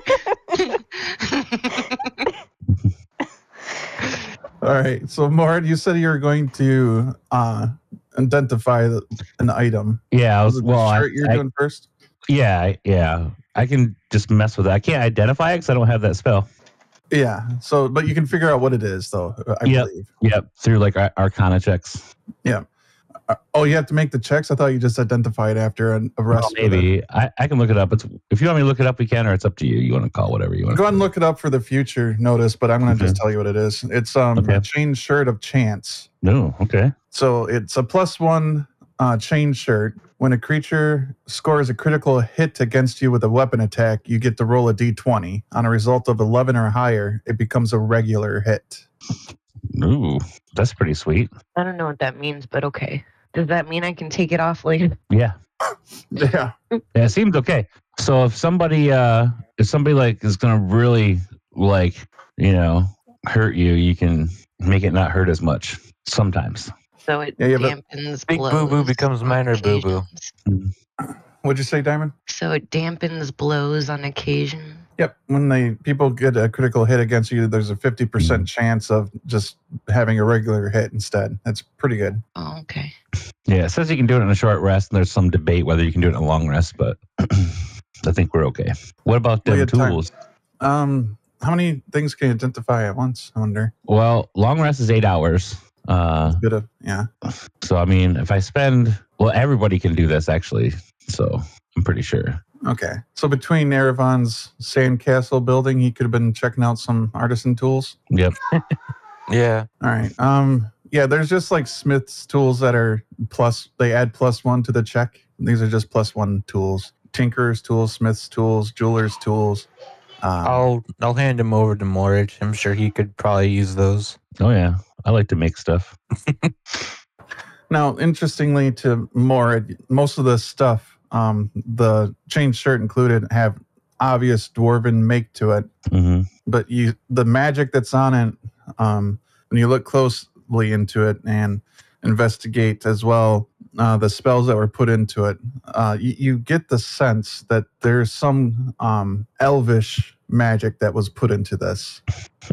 All right. So, Mord, you said you were going to identify an item. Yeah, Was it the shirt you're doing first? yeah. I can just mess with it. I can't identify it because I don't have that spell. Yeah. So, but you can figure out what it is, though. I Yep. believe. Yep, through like Arcana checks. Oh, you have to make the checks. I thought you just identified after a rest. Well, maybe I can look it up. If you want me to look it up, we can, or it's up to you. You want to call whatever you want. Go ahead and look it up for the future notice, but I'm going to just Okay. tell you what it is. It's Okay. a chain shirt of chance. No, okay. So it's a +1 chain shirt. When a creature scores a critical hit against you with a weapon attack, you get to roll a d20. On a result of 11 or higher, it becomes a regular hit. Ooh, that's pretty sweet. I don't know what that means, but okay. Does that mean I can take it off later? Yeah, Yeah. it seems okay. So if somebody like is gonna really like hurt you, you can make it not hurt as much sometimes. So it Yeah, but dampens Big blows. boo boo becomes on minor boo boo. occasions. What'd you say, Diamond? So it dampens blows on occasion. Yep. When people get a critical hit against you, there's a 50% chance of just having a regular hit instead. That's pretty good. Oh, okay. Yeah, it says you can do it in a short rest, and there's some debate whether you can do it in a long rest, but I think we're okay. What about Well, them you had time. tools? How many things can you identify at once? I wonder. Well, long rest is 8 hours. Yeah. So, I mean, if I spend... Well, everybody can do this, actually. So, I'm pretty sure. Okay. So between Erevan's sandcastle building, he could have been checking out some artisan tools. Yep. Yeah. All right. Yeah, there's just like Smith's tools that are they add +1 to the check. These are just +1 tools. Tinker's tools, Smith's tools, Jeweler's tools. I'll hand him over to Morid. I'm sure he could probably use those. Oh, yeah. I like to make stuff. Now, interestingly to Morid, most of the stuff, the chain shirt included, have obvious dwarven make to it. Mm-hmm. But the magic that's on it, when you look closely into it and investigate as well, the spells that were put into it, you get the sense that there's some elvish magic that was put into this.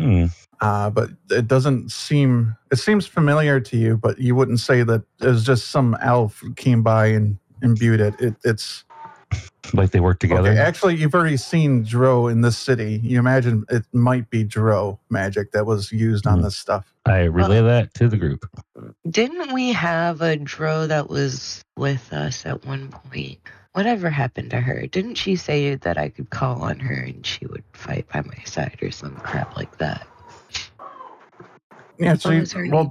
But it doesn't seem... It seems familiar to you, but you wouldn't say that it was just some elf came by and imbued it. It's... Like they work together? Okay, actually, you've already seen Drow in this city. You imagine it might be Drow magic that was used on this stuff. I relay that to the group. Didn't we have a Drow that was with us at one point? Whatever happened to her? Didn't she say that I could call on her and she would fight by my side or some crap like that? Yeah, What was her well,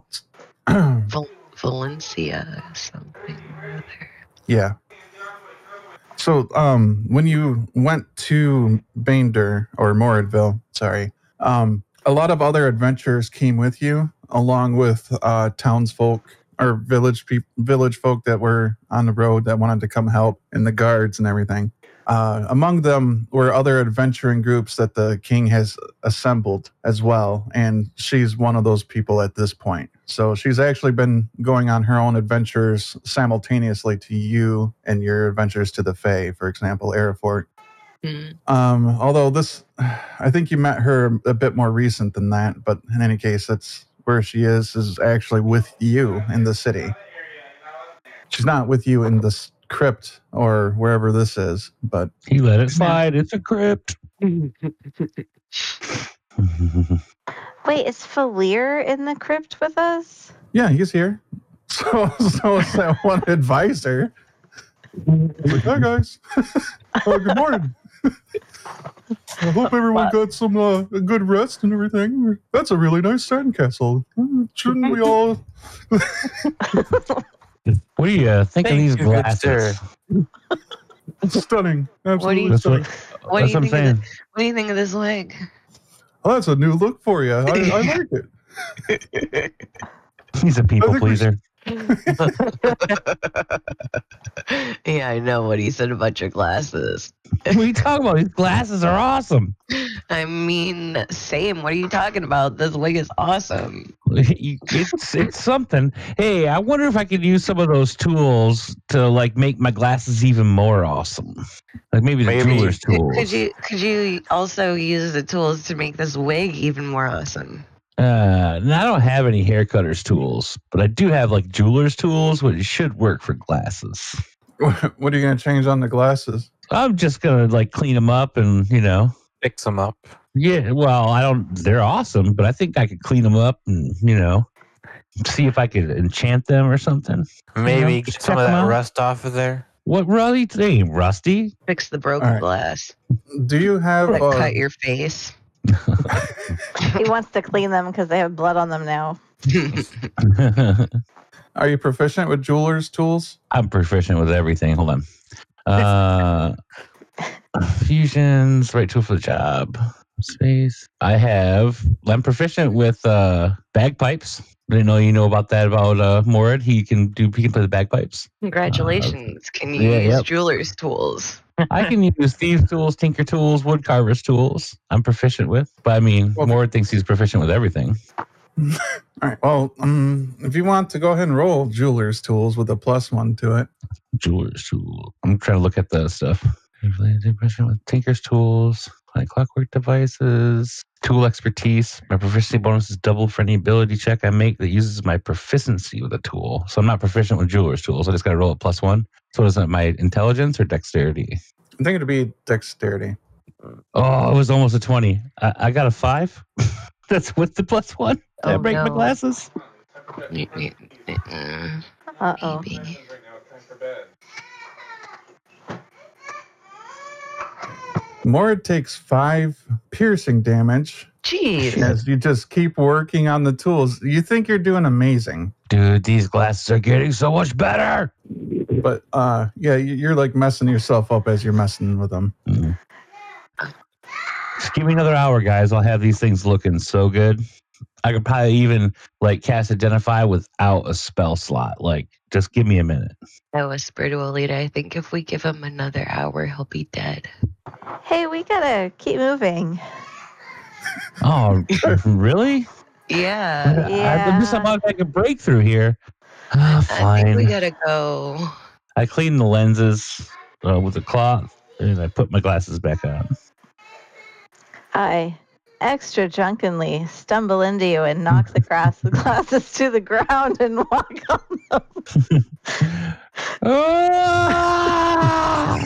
Valencia something or other. yeah. So, when you went to Baindur or Moradville, sorry, a lot of other adventurers came with you, along with townsfolk or village folk that were on the road that wanted to come help, and the guards and everything. Among them were other adventuring groups that the king has assembled as well, and she's one of those people at this point. So she's actually been going on her own adventures simultaneously to you and your adventures to the Fae, for example, Erefort. Although this, I think you met her a bit more recent than that, but in any case, that's where she is actually with you in the city. She's not with you in this crypt or wherever this is, but he let it slide. It's a crypt. Wait, is Falir in the crypt with us? Yeah, he's here. So is that one advisor. Like, hi guys. Good morning. I hope everyone got some a good rest and everything. That's a really nice sandcastle. Shouldn't we all? What do you think of these glasses? Stunning. Absolutely What stunning. What do you think of this leg? Oh, that's a new look for you. I like it. He's a people pleaser. Yeah, I know what he said about your glasses. What are you talking about? These glasses are awesome. I mean, same. What are you talking about? This wig is awesome. It's something. Hey, I wonder if I could use some of those tools to like make my glasses even more awesome. Like maybe the jeweler's tools. Could you also use the tools to make this wig even more awesome? I don't have any haircutters tools, but I do have like jeweler's tools, which should work for glasses. What are you going to change on the glasses? I'm just going to like clean them up and, fix them up. Yeah, well, they're awesome, but I think I could clean them up and, see if I could enchant them or something. Maybe get some of that rust off of there. What, Rusty? They ain't rusty. Fix the broken glass. Do you have... cut your face. He wants to clean them because they have blood on them now. Are you proficient with jeweler's tools? I'm proficient with everything. Hold on. Fusions, right tool for the job. Space. I'm proficient with bagpipes. I didn't know you know about that about Morid. He can play the bagpipes. Congratulations. Can you use jeweler's tools? I can use thieves' tools, tinker tools, woodcarver's tools. I'm proficient with. But I mean, Well, Mord thinks he's proficient with everything. All right. Well, if you want to go ahead and roll jeweler's tools with a +1 to it. Jeweler's tool. I'm trying to look at the stuff. Proficient with tinker's tools, like clockwork devices, tool expertise. My proficiency bonus is doubled for any ability check I make that uses my proficiency with a tool. So I'm not proficient with jeweler's tools. I just got to roll a +1. So is that my intelligence or dexterity? I think it'd be dexterity. Oh, it was almost a 20. I got a 5. That's with the +1. Did I Oh, break my no. glasses? Uh-oh. Maybe. Mord takes 5 piercing damage Jeez. as you just keep working on the tools. You think you're doing amazing, Dude, these glasses are getting so much better. but yeah, you're like messing yourself up as you're messing with them. Just give me another hour, guys. I'll have these things looking so good. I could probably even like cast Identify without a spell slot. Like, just give me a minute. I whispered to Alita, I think if we give him another hour, he'll be dead. Hey, we gotta keep moving. Oh, really? Yeah. I'm just about to make a breakthrough here. I Fine. think we gotta go. I clean the lenses with a cloth and I put my glasses back on. I extra drunkenly stumble into you and knock the glasses to the ground and walk on them. Ah!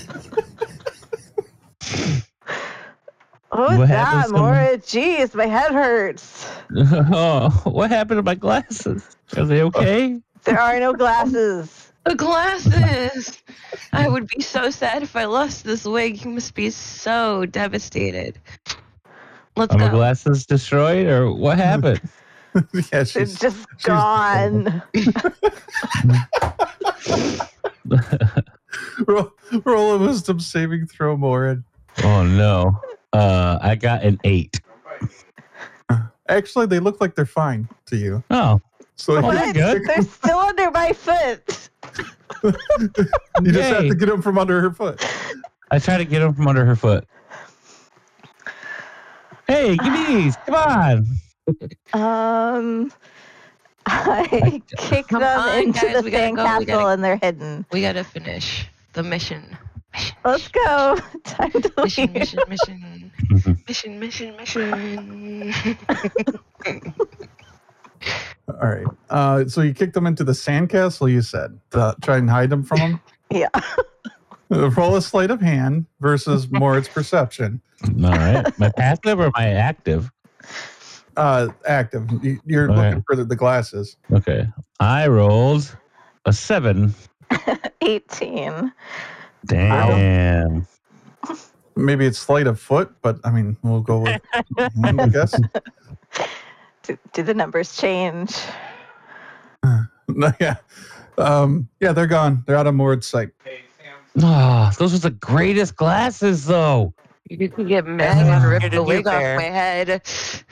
Oh, What that, happens to Mora? Jeez, my head hurts. Oh, what happened to my glasses? Are they okay? There are no glasses. The glasses! I would be so sad if I lost this wig. You must be so devastated. Let's Are my go. glasses destroyed or what happened? Yeah, They're she's just gone. roll a wisdom saving throw, Mord. Oh no. I got an 8. Actually, they look like they're fine to you. Oh, So Oh, you, they're good. They're still under my foot. you just have Yay. to get them from under her foot. I try to get them from under her foot. Hey, give me these. Come on. I kick Come them on, into guys, the we gotta go, we sandcastle gotta- and they're hidden. We gotta finish the mission. Let's go. Time to Mission, leave. mission. Mission. All right. So you kicked them into the sandcastle, you said, to try and hide them from them? Yeah. Roll a sleight of hand versus Mord's perception. All right. My passive or my active? Active. You're Okay. looking for the glasses. Okay. I rolled a 7. 18. Damn. Maybe it's sleight of foot, but I mean, we'll go with one, I guess. Do the numbers change? No, yeah. Yeah, they're gone. They're out of Mord's sight. Oh, those are the greatest glasses, though. You can get mad and rip the wig off my head.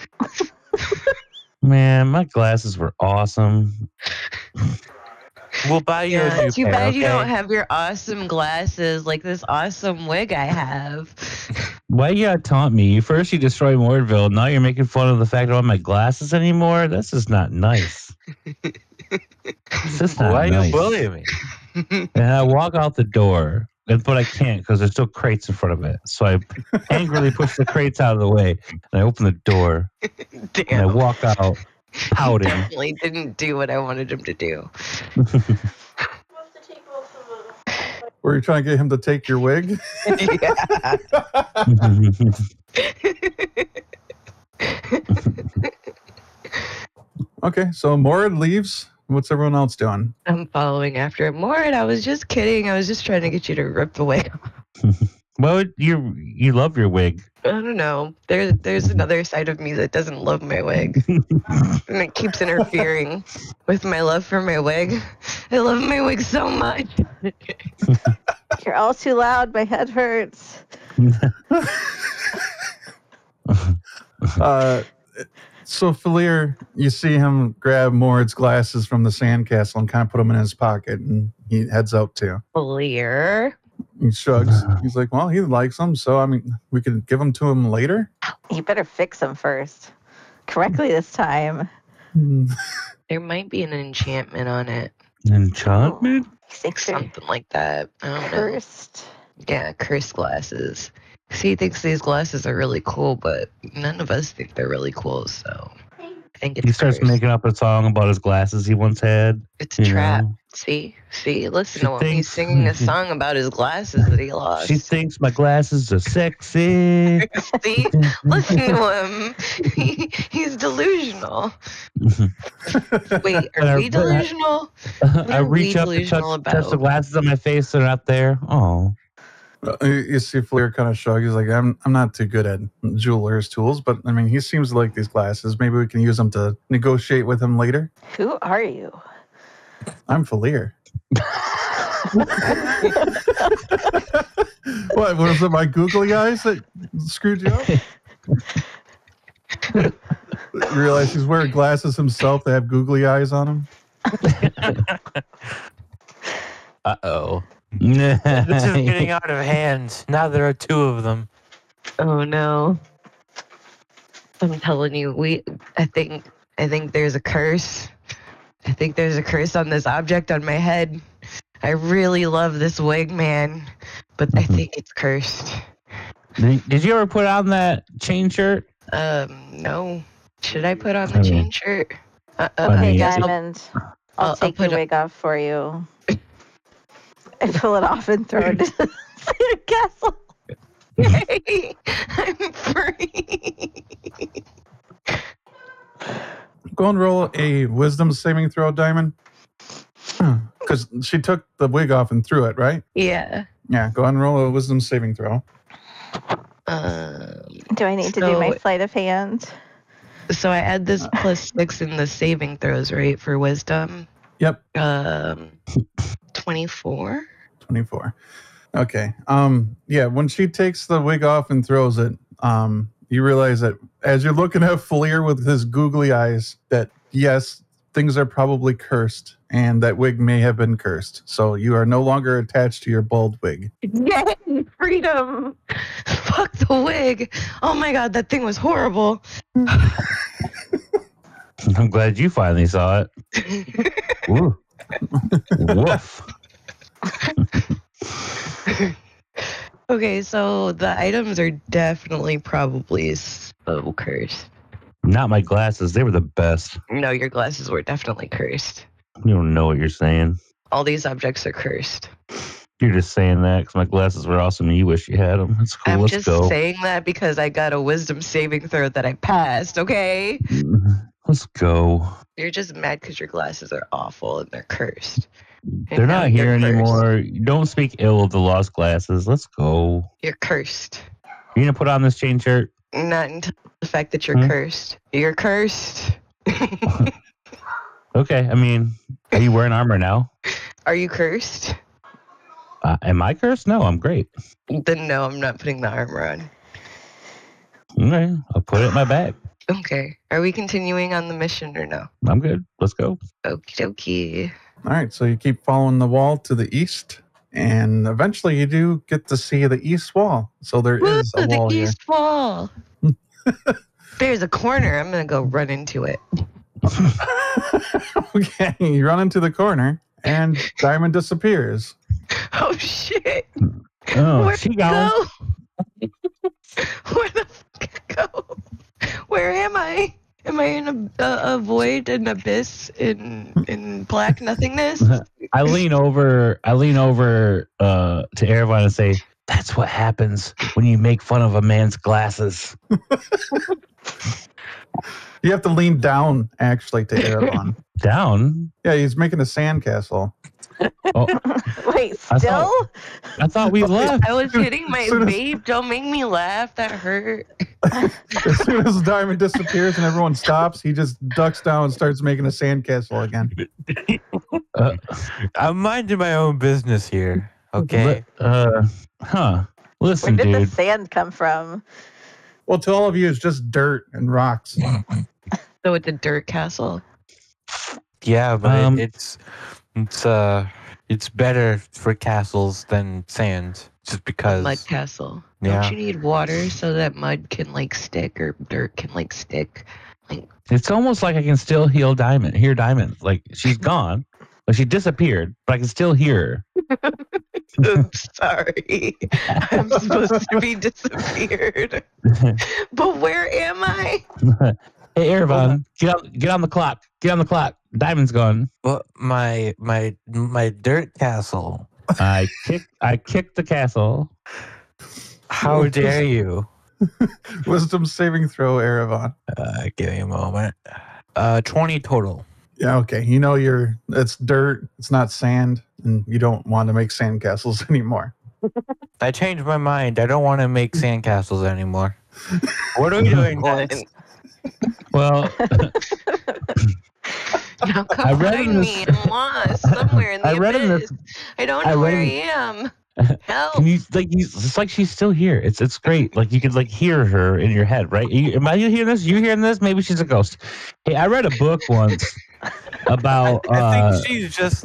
Man, my glasses were awesome. We'll buy you a new Too pair, bad you don't okay? have your awesome glasses like this awesome wig I have. Why you gotta taunt me? First you destroy Mordville, now you're making fun of the fact I don't have my glasses anymore? That's just not nice. It's just not Why are nice. you bullying me? And I walk out the door, but I can't because there's still crates in front of it. So I angrily push the crates out of the way, and I open the door, and I Damn. walk out pouting. Definitely didn't do what I wanted him to do. Were you trying to get him to take your wig? Yeah. Okay, so Mord leaves. What's everyone else doing? I'm following after him more, and I was just kidding. I was just trying to get you to rip the wig off. Well, you love your wig. I don't know. There's another side of me that doesn't love my wig. And it keeps interfering with my love for my wig. I love my wig so much. You're all too loud. My head hurts. So Falir, you see him grab Mord's glasses from the sandcastle and kind of put them in his pocket, and he heads out too. Clear. He shrugs. He's like, well, he likes them, so I mean, we could give them to him later. You better fix them first. Correctly this time. There might be an enchantment on it. Enchantment? Thinks they're Something like that. I don't know. cursed. Yeah, cursed glasses. He thinks these glasses are really cool, but none of us think they're really cool, so I think it's He starts cursed. making up a song about his glasses he once had. It's a you trap. know? See, listen She to him. He's thinks- singing a song about his glasses that he lost. She thinks my glasses are sexy. See, listen to him. He's delusional. Wait, And are we delusional? I are reach we up to delusional touch the about? glasses on my face. They're not there. Oh, You see Fleer kind of shrug. He's like, I'm not too good at jeweler's tools, but I mean, he seems to like these glasses. Maybe we can use them to negotiate with him later. Who are you? I'm Fleer. What was it? My googly eyes that screwed you up? You realize he's wearing glasses himself. They have googly eyes on him. Uh-oh. This is getting out of hand. Now there are two of them. Oh no! I'm telling you, I think there's a curse. I think there's a curse on this object on my head. I really love this wig, man, but I think it's cursed. Did you ever put on that chain shirt? No. Should I put on the Okay. chain shirt? Okay, yes, I'll- Diamond. I'll take put your wig off for you. And pull it off and throw it into the castle. Yay! I'm free. Go and roll a wisdom saving throw, Diamond. Because she took the wig off and threw it, right? Yeah. Yeah, go ahead and roll a wisdom saving throw. Do I need to do So- my sleight of hand? So I add this +6 in the saving throws, right, for wisdom. Yep, 24. 24. Okay. Yeah, when she takes the wig off and throws it, you realize that as you're looking at Fleer with his googly eyes, that yes, things are probably cursed, and that wig may have been cursed. So you are no longer attached to your bald wig. Yay! Freedom! Fuck the wig! Oh my god, that thing was horrible. I'm glad you finally saw it. Ooh. Woof. Okay, so the items are definitely probably so cursed. Not my glasses. They were the best. No, your glasses were definitely cursed. You don't know what you're saying. All these objects are cursed. You're just saying that because my glasses were awesome and you wish you had them. That's cool. I'm Let's just go. saying that because I got a wisdom saving throw that I passed, okay? Let's go. You're just mad because your glasses are awful and they're cursed. And They're now not here cursed. anymore. You don't speak ill of the lost glasses. Let's go. You're cursed. You gonna put on this chain shirt? Not until the fact that you're Hmm? cursed. You're cursed. Okay. I mean, are you wearing armor now? Are you cursed? Am I cursed? No, I'm great. Then no, I'm not putting the armor on. Okay, I'll put it in my bag. Okay. Are we continuing on the mission or no? I'm good. Let's go. Okie dokie. All right, so you keep following the wall to the east, and eventually you do get to see the east wall. So there Woo, is a the wall here. east wall. There's a corner. I'm going to go run into it. Okay, you run into the corner, and Diamond disappears. Oh, shit. Oh, Where'd she it gone. go? Where the fuck did it go? Where am I? Am I in a void, an abyss, in black nothingness? I lean over to Erebon and say, "That's what happens when you make fun of a man's glasses." You have to lean down, actually, to Erebon. Down. Yeah, he's making a sandcastle. Oh, Wait, I still? I thought we left. I was hitting my Soon as- vape. Don't make me laugh. That hurt. As soon as Diamond disappears and everyone stops, he just ducks down and starts making a sandcastle again. I'm minding my own business here. Okay. Where Listen, Where did the dude. sand come from? Well, to all of you, it's just dirt and rocks. So it's a dirt castle. Yeah, but Um, it's it's better for castles than sand, just because. Mud castle. Yeah. Don't you need water so that mud can like stick or dirt can like stick? Like, It's almost like I can still hear Diamond. Like she's gone, like she disappeared, but I can still hear I'm sorry. I'm supposed to be disappeared. her. But where am I? Hey, Ervan, get on the clock. Get on the clock. Diamond's gone. Well, my dirt castle. I kicked the castle. How dare you? Wisdom saving throw, Erevan. Give me a moment. 20 total. Yeah, okay. You know it's dirt, it's not sand, and you don't want to make sand castles anymore. I changed my mind. I don't want to make sandcastles anymore. What are we doing next? Well, Now come I read in find this- me. I'm lost somewhere in the I read in abyss. this- I don't I know read where I in- am. Help. can you it's like she's still here. It's great. Like you could like hear her in your head, right? Am I hearing this? You hearing this? Maybe she's a ghost. Hey, I read a book once about. I think she's just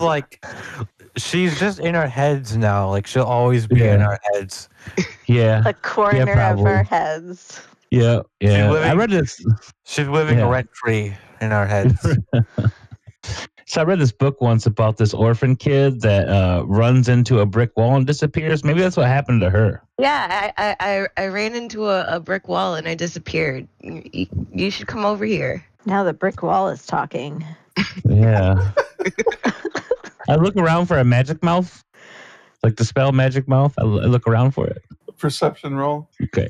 in our heads now. Like she'll always be in Yeah. our heads. Yeah, The corner of probably. our heads. yeah. living- I read this. She's living Yeah. rent free in our heads. So I read this book once about this orphan kid that runs into a brick wall and disappears. Maybe that's what happened to her. Yeah, I ran into a brick wall and I disappeared. You should come over here. Now the brick wall is talking. Yeah. I look around for a magic mouth, like the spell magic mouth. I look around for it. Perception roll. Okay.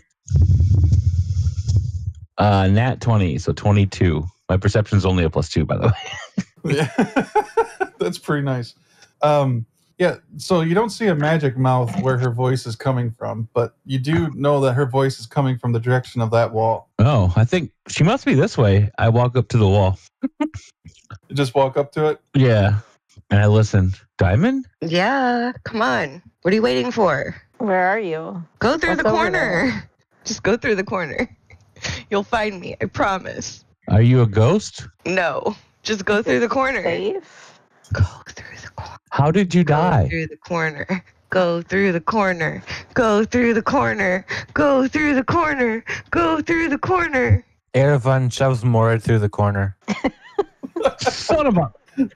Nat 20, so 22. My perception's only a +2, by the way. Yeah, that's pretty nice. Yeah, so you don't see a magic mouth where her voice is coming from, but you do know that her voice is coming from the direction of that wall. Oh, I think she must be this way. I walk up to the wall. You just walk up to it. Yeah. And I listen. Diamond? Yeah, come on. What are you waiting for? Where are you? Go through What's the over corner. Just go through the corner. You'll find me. I promise. Are you a ghost? No, just go through the corner. Safe. Go through the corner. How did you Go die? through the corner. Go through the corner. Go through the corner. Go through the corner. Go through the corner. Erevan shoves Mora through the corner. Son of a...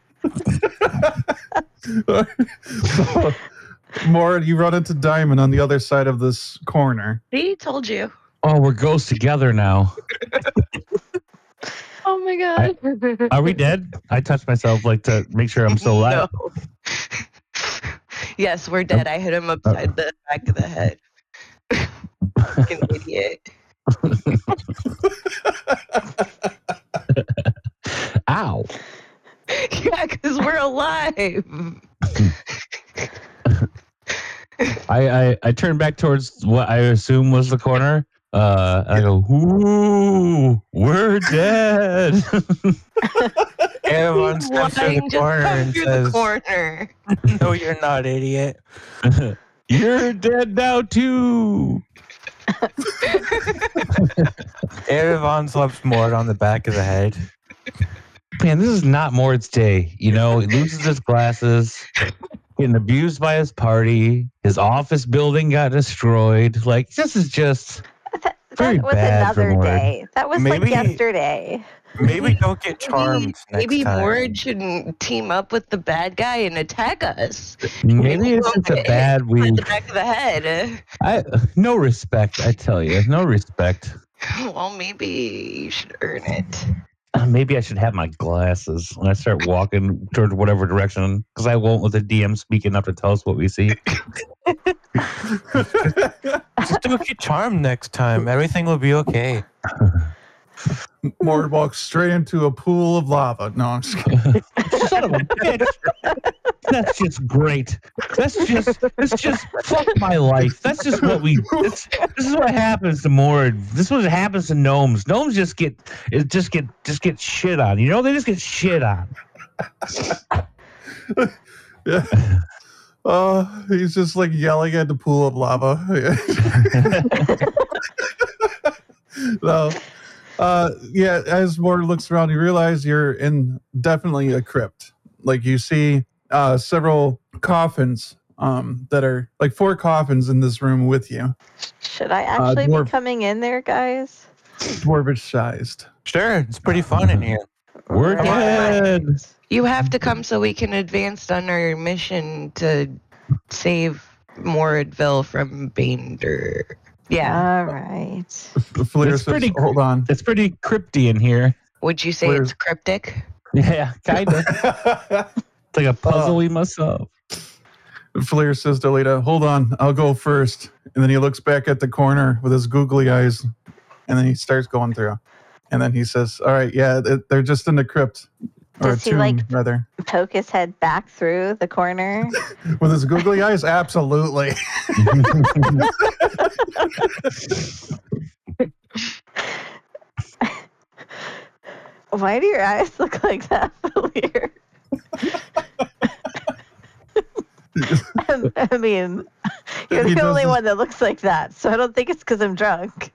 More, you run into Diamond on the other side of this corner. See, told you. Oh, we're ghosts together now. Oh my god. Are we dead? I touched myself like to make sure I'm still alive. No. Yes, we're dead. I hit him upside the back of the head. Fucking idiot. Ow. Yeah, because we're alive. I turn back towards what I assume was the corner. I go, ooh, we're dead. Erevan steps through Lying, the just corner come and through the says, corner. "No, you're not, idiot." You're dead now too. Erevan slaps Mort on the back of the head. Man, this is not Mord's day. You know, he loses his glasses, getting abused by his party. His office building got destroyed. Like, this is just very That was bad for another Mord. day. That was Maybe- like yesterday. Maybe don't get charmed Maybe next time. Mord shouldn't team up with the bad guy and attack us. Maybe it's just a bad By week. the back of the head. No respect, I tell you. No respect. Well, maybe you should earn it. Maybe I should have my glasses when I start walking toward whatever direction, because I won't let the DM speak enough to tell us what we see. Just don't get charmed next time. Everything will be okay. Mort walks straight into a pool of lava. No, I'm just kidding. Son of a bitch! That's just great. That's just fuck my life. That's just what we. This is what happens to Mord. This is what happens to gnomes. Gnomes just get shit on. You know, they just get shit on. Yeah. He's just like yelling at the pool of lava. No. Yeah, as Mort looks around, you realize you're in definitely a crypt. Like you see several coffins that are like 4 coffins in this room with you. Should I actually be dwarf. coming in there, guys? Dwarvish sized. Sure, it's pretty fun in here. We're Right. dead. You have to come so we can advance on our mission to save Moradville from Bander. Yeah. All right. Flair It's says, pretty- hold on. It's pretty crypty in here. Would you say Where's- it's cryptic? Yeah, kind of. It's like a puzzle we must solve. Flair says to Lita, hold on, I'll go first. And then he looks back at the corner with his googly eyes, and then he starts going through. And then he says, all right, yeah, they're just in the crypt. Or Does he, tomb, like- rather. Poke his head back through the corner. With his googly eyes? Absolutely. Why do your eyes look like that, Flair? I mean, you're He the only doesn't- one that looks like that, so I don't think it's because I'm drunk.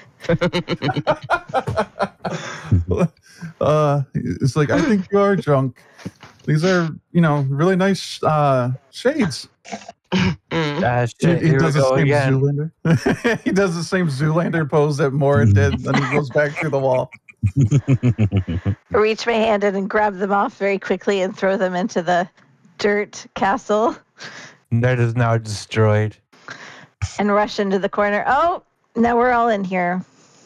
It's like, I think you are drunk. These are, really nice shades. Mm. Shit, He here we does the go same again. Zoolander. He does the same Zoolander pose that Morin did, then he goes back through the wall. I reach my hand in and grab them off very quickly and throw them into the dirt castle That is now destroyed. and rush into the corner. Oh, now we're all in here.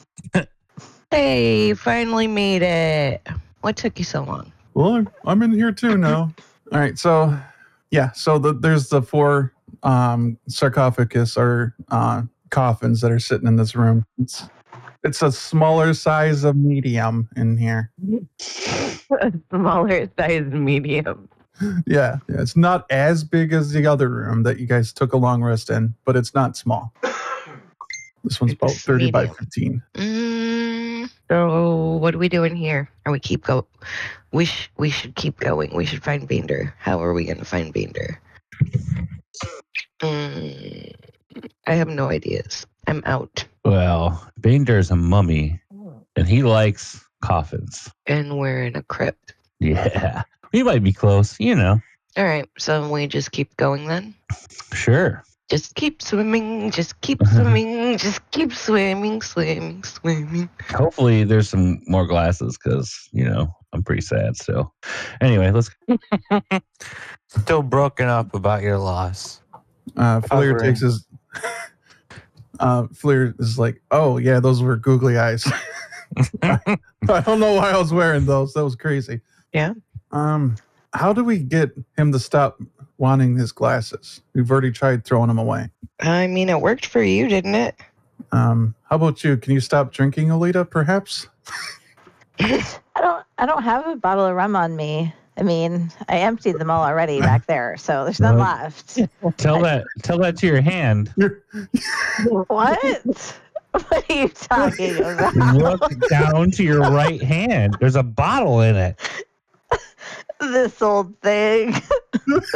Hey, finally made it. What took you so long? Well, I'm in here too now. All right, so yeah, so there's the 4 sarcophagus or coffins that are sitting in this room. It's a smaller size of medium in here. Smaller size medium. Yeah, it's not as big as the other room that you guys took a long rest in, but it's not small. This one's about It's 30 by medium. 15. So what do we do in here? Or we keep go? We should keep going. We should find Bander. How are we going to find Bander? I have no ideas. I'm out. Well, Bander's a mummy, and he likes coffins. And we're in a crypt. Yeah, we might be close, All right. So we just keep going then? Sure. Just keep swimming. Just keep swimming. Just keep swimming, swimming, swimming. Hopefully, there's some more glasses because I'm pretty sad still. Anyway, let's. Still broken up about your loss. Flair takes his. Flair is like, oh yeah, those were googly eyes. I don't know why I was wearing those. That was crazy. Yeah. How do we get him to stop wanting his glasses? We've already tried throwing them away. I mean, it worked for you, didn't it? How about you? Can you stop drinking, Alita? Perhaps. I don't have a bottle of rum on me. I mean, I emptied them all already back there, so there's none Well, left. Tell that to your hand. What? What are you talking about? Look down to your right hand. There's a bottle in it. This old thing. This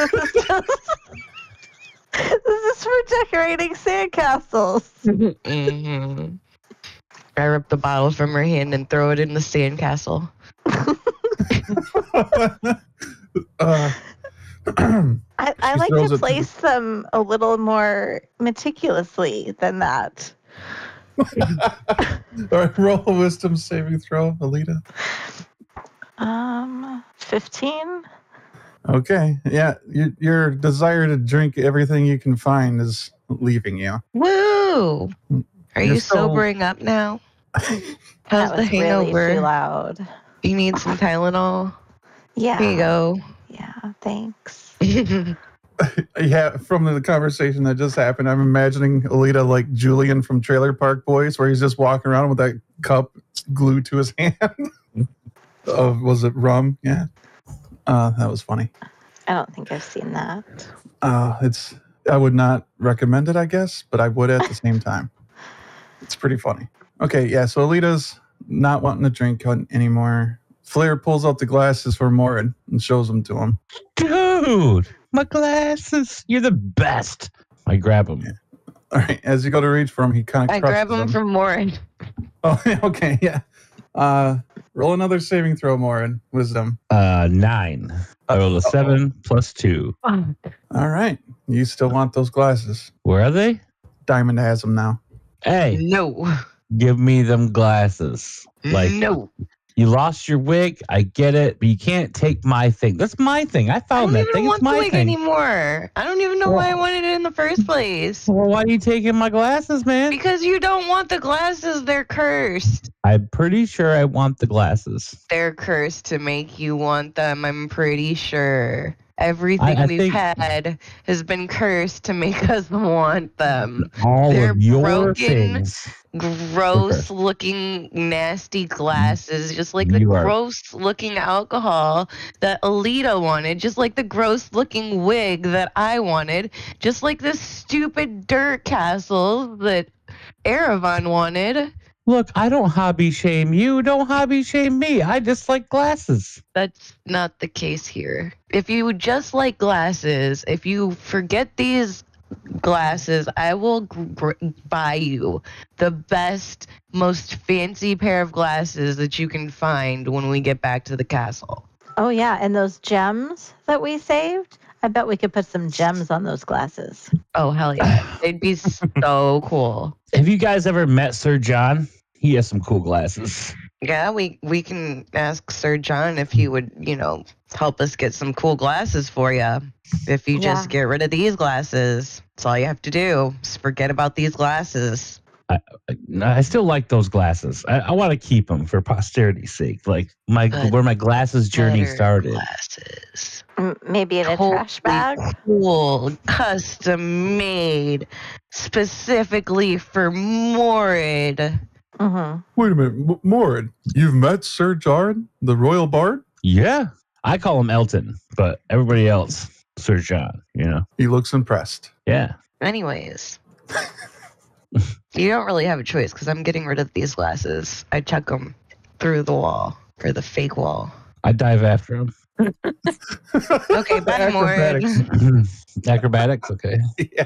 is for decorating sandcastles. Mm-hmm. I rip the bottle from her hand and throw it in the sandcastle. I like throws to it to place them a little more meticulously than that. All right, roll a wisdom saving throw, Alita. 15. Okay, yeah, your desire to drink everything you can find is leaving you. Woo! Are You're you so- sobering up now? How's That the was really hangover? too loud. You need some Tylenol? Yeah. Here you go. Yeah, thanks. Yeah, from the conversation that just happened, I'm imagining Alita like Julian from Trailer Park Boys, where he's just walking around with that cup glued to his hand. Was it rum? Yeah. That was funny. I don't think I've seen that. I would not recommend it, I guess, but I would at the same time. It's pretty funny. Okay, yeah, so Alita's not wanting to drink anymore. Flair pulls out the glasses for Morin and shows them to him. Dude, my glasses. You're the best. I grab them. All right, as you go to reach for him, he kind of I grab them from Morin. Oh, okay, yeah. Roll another saving throw, Morin. Wisdom. 9. I rolled a 7 plus 2. All right. You still want those glasses? Where are they? Diamond has them now. Hey, No. give me them glasses. Like, no. you lost your wig. I get it, but you can't take my thing. That's my thing. I I found don't that even thing. It's want the my wig thing. anymore. I don't even know why I wanted it in the first place. Well, why are you taking my glasses, man? Because you don't want the glasses. They're cursed. I'm pretty sure I want the glasses. They're cursed to make you want them. I'm pretty sure. Everything I we've think- had has been cursed to make us want them. All They're of your broken. things. Gross looking, nasty glasses, just like the You are- gross looking alcohol that Alita wanted, just like the gross looking wig that I wanted, just like the stupid dirt castle that Erevan wanted. Look, I don't hobby shame you. Don't hobby shame me. I just like glasses. That's not the case here. If you just like glasses, if you forget these glasses, I will buy you the best, most fancy pair of glasses that you can find when we get back to the castle. Oh, yeah. And those gems that we saved, I bet we could put some gems on those glasses. Oh, hell yeah. They'd be so cool. Have you guys ever met Sir John? He has some cool glasses. Yeah, we can ask Sir John if he would, help us get some cool glasses for you. If you just get rid of these glasses, that's all you have to do. Just forget about these glasses. I still like those glasses. I want to keep them for posterity's sake. Like where my glasses journey Better started. Glasses. Maybe in a trash bag. Cool, custom made, specifically for Morid. Mm-hmm. Wait a minute, Morid, you've met Sir John, the Royal Bard? Yeah, I call him Elton, but everybody else, Sir John. He looks impressed. Yeah. Anyways, you don't really have a choice because I'm getting rid of these glasses. I chuck them through the wall, or the fake wall. I dive after him. Okay, bye, Morid. Acrobatics, okay. Yeah.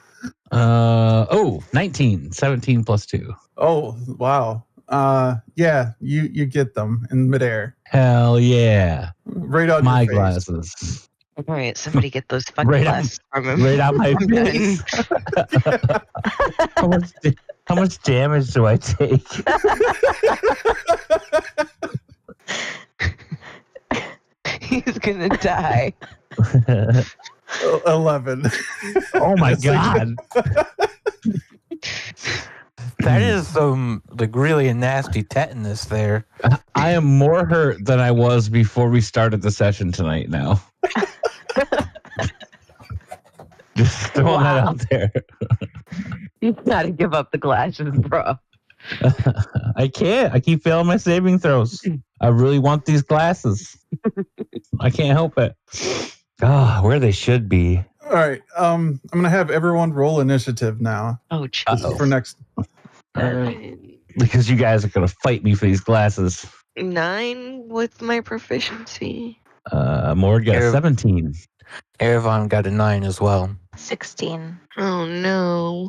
19, 17 plus 2. Oh, wow. Yeah, you get them in midair. Hell yeah. Right on My your face. glasses. All right, somebody get those fucking Right on- glasses from him. Right on my I'm done. face. How much damage do I take? He's gonna die. 11. Oh my god. That is some really nasty tetanus there. I am more hurt than I was before we started the session tonight now. Just throwing that out there. You gotta give up the glasses, bro. I can't. I keep failing my saving throws. I really want these glasses. I can't help it. Where they should be. All right. I'm gonna have everyone roll initiative now. Oh, This jeez. is for next. Because you guys are going to fight me for these glasses. 9 with my proficiency. Mord got a Here. 17. Erevan got a 9 as well. 16. Oh no.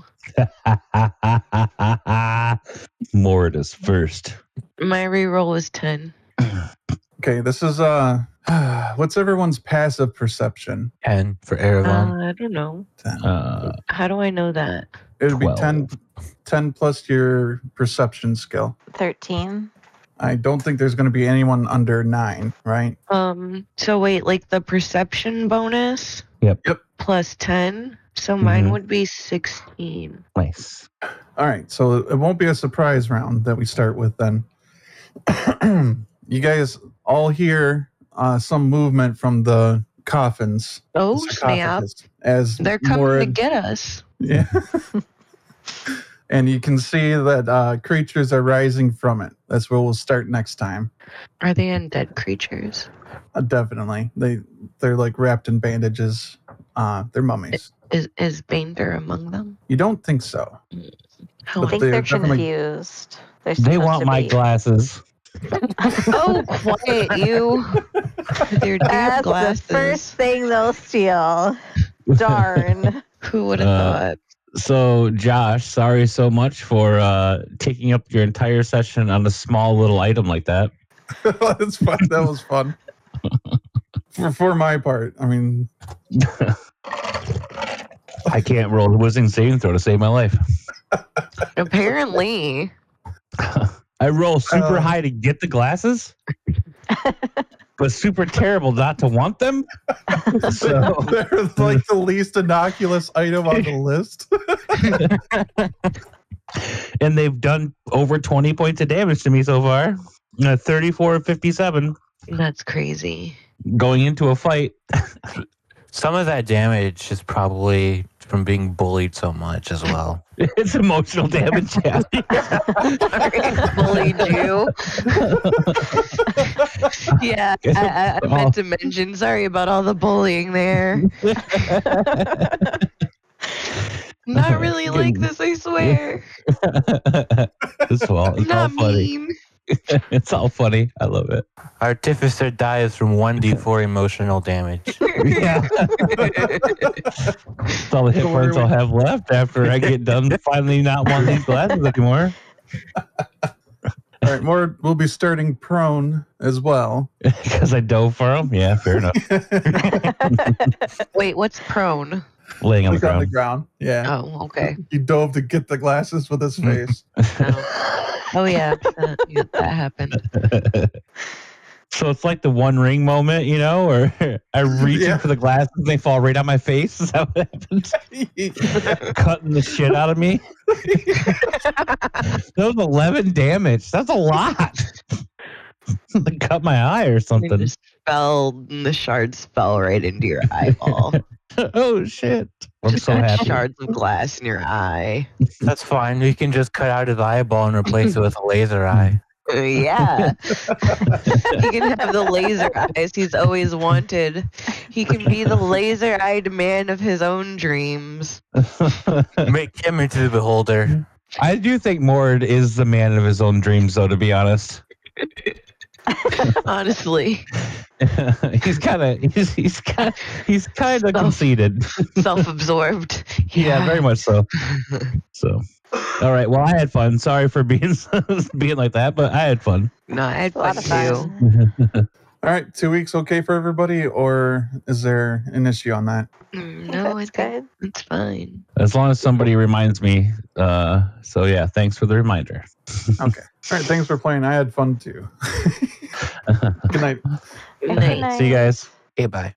Mord is first. My reroll was 10. Okay, this is what's everyone's passive perception? 10 for Erevan. I don't know. 10. How do I know that? It would be 12. 10 plus your perception skill. 13. I don't think there's going to be anyone under 9, right? So wait, like the perception bonus? Yep. Plus 10? So mine Mhm. would be 16. Nice. All right, so it won't be a surprise round that we start with then. You guys all hear some movement from the coffins. Oh, the snap. sarcophagus, As They're coming more, to get us. yeah. And you can see that creatures are rising from it. That's where we'll start next time. Are they undead creatures? Definitely, they're like wrapped in bandages. They're mummies. Is Bander among them? You don't think so? How I But think they're they're definitely- confused. They're They supposed want to my be. glasses. Oh, quiet you. With your damn That's glasses. the first thing they'll steal. Darn. Who would have thought? So, Josh, sorry so much for taking up your entire session on a small little item like that. That's fun. That was fun. For my part, I mean, I can't roll the Wizarding saving throw to save my life. Apparently. I roll super high to get the glasses, but super terrible not to want them. So they're like the least innocuous item on the list. and they've done over 20 points of damage to me so far. 34 of 57 That's crazy. going into a fight. Some of that damage is probably from being bullied so much as well. It's emotional damage. Yeah. Sorry, bullied you. Yeah, I meant to mention. Sorry about all the bullying there. Not really like this, I swear. It's all Not funny. mean. It's all funny. I love it. Artificer dies from 1d4 emotional damage. Yeah. That's all the hit points I'll have left after I get done finally not wanting these glasses anymore. All right, we'll be starting prone as well. Because I dove for them? Yeah, fair enough. Wait, what's prone? Laying on the Like on the ground. ground. Yeah. Oh, okay. He dove to get the glasses with his face. Oh yeah, that happened. So it's like the One Ring moment, you know, or I reach in for the glasses and they fall right on my face. Is that what happens? Cutting the shit out of me. That was 11 damage. That's a lot. They cut my eye or something. The shards fell right into your eyeball. Oh shit. I'm Just so got happy. shards of glass in your eye. That's fine. You can just cut out his eyeball and replace it with a laser eye. Yeah. He can have the laser eyes he's always wanted. He can be the laser-eyed man of his own dreams. Make him into the beholder. I do think Mord is the man of his own dreams, though, to be honest. Honestly. he's kind of conceited. Self-absorbed. Yeah, very much so. So, all right. Well, I had fun. Sorry for being like that, but I had fun. No, I had A lot fun of too. fun. All right, 2 weeks okay for everybody, or is there an issue on that? No, That's it's good. It's fine. As long as somebody reminds me. So yeah, thanks for the reminder. Okay. All right, thanks for playing. I had fun too. Good night. Good night. Good night. See you guys. Okay, bye.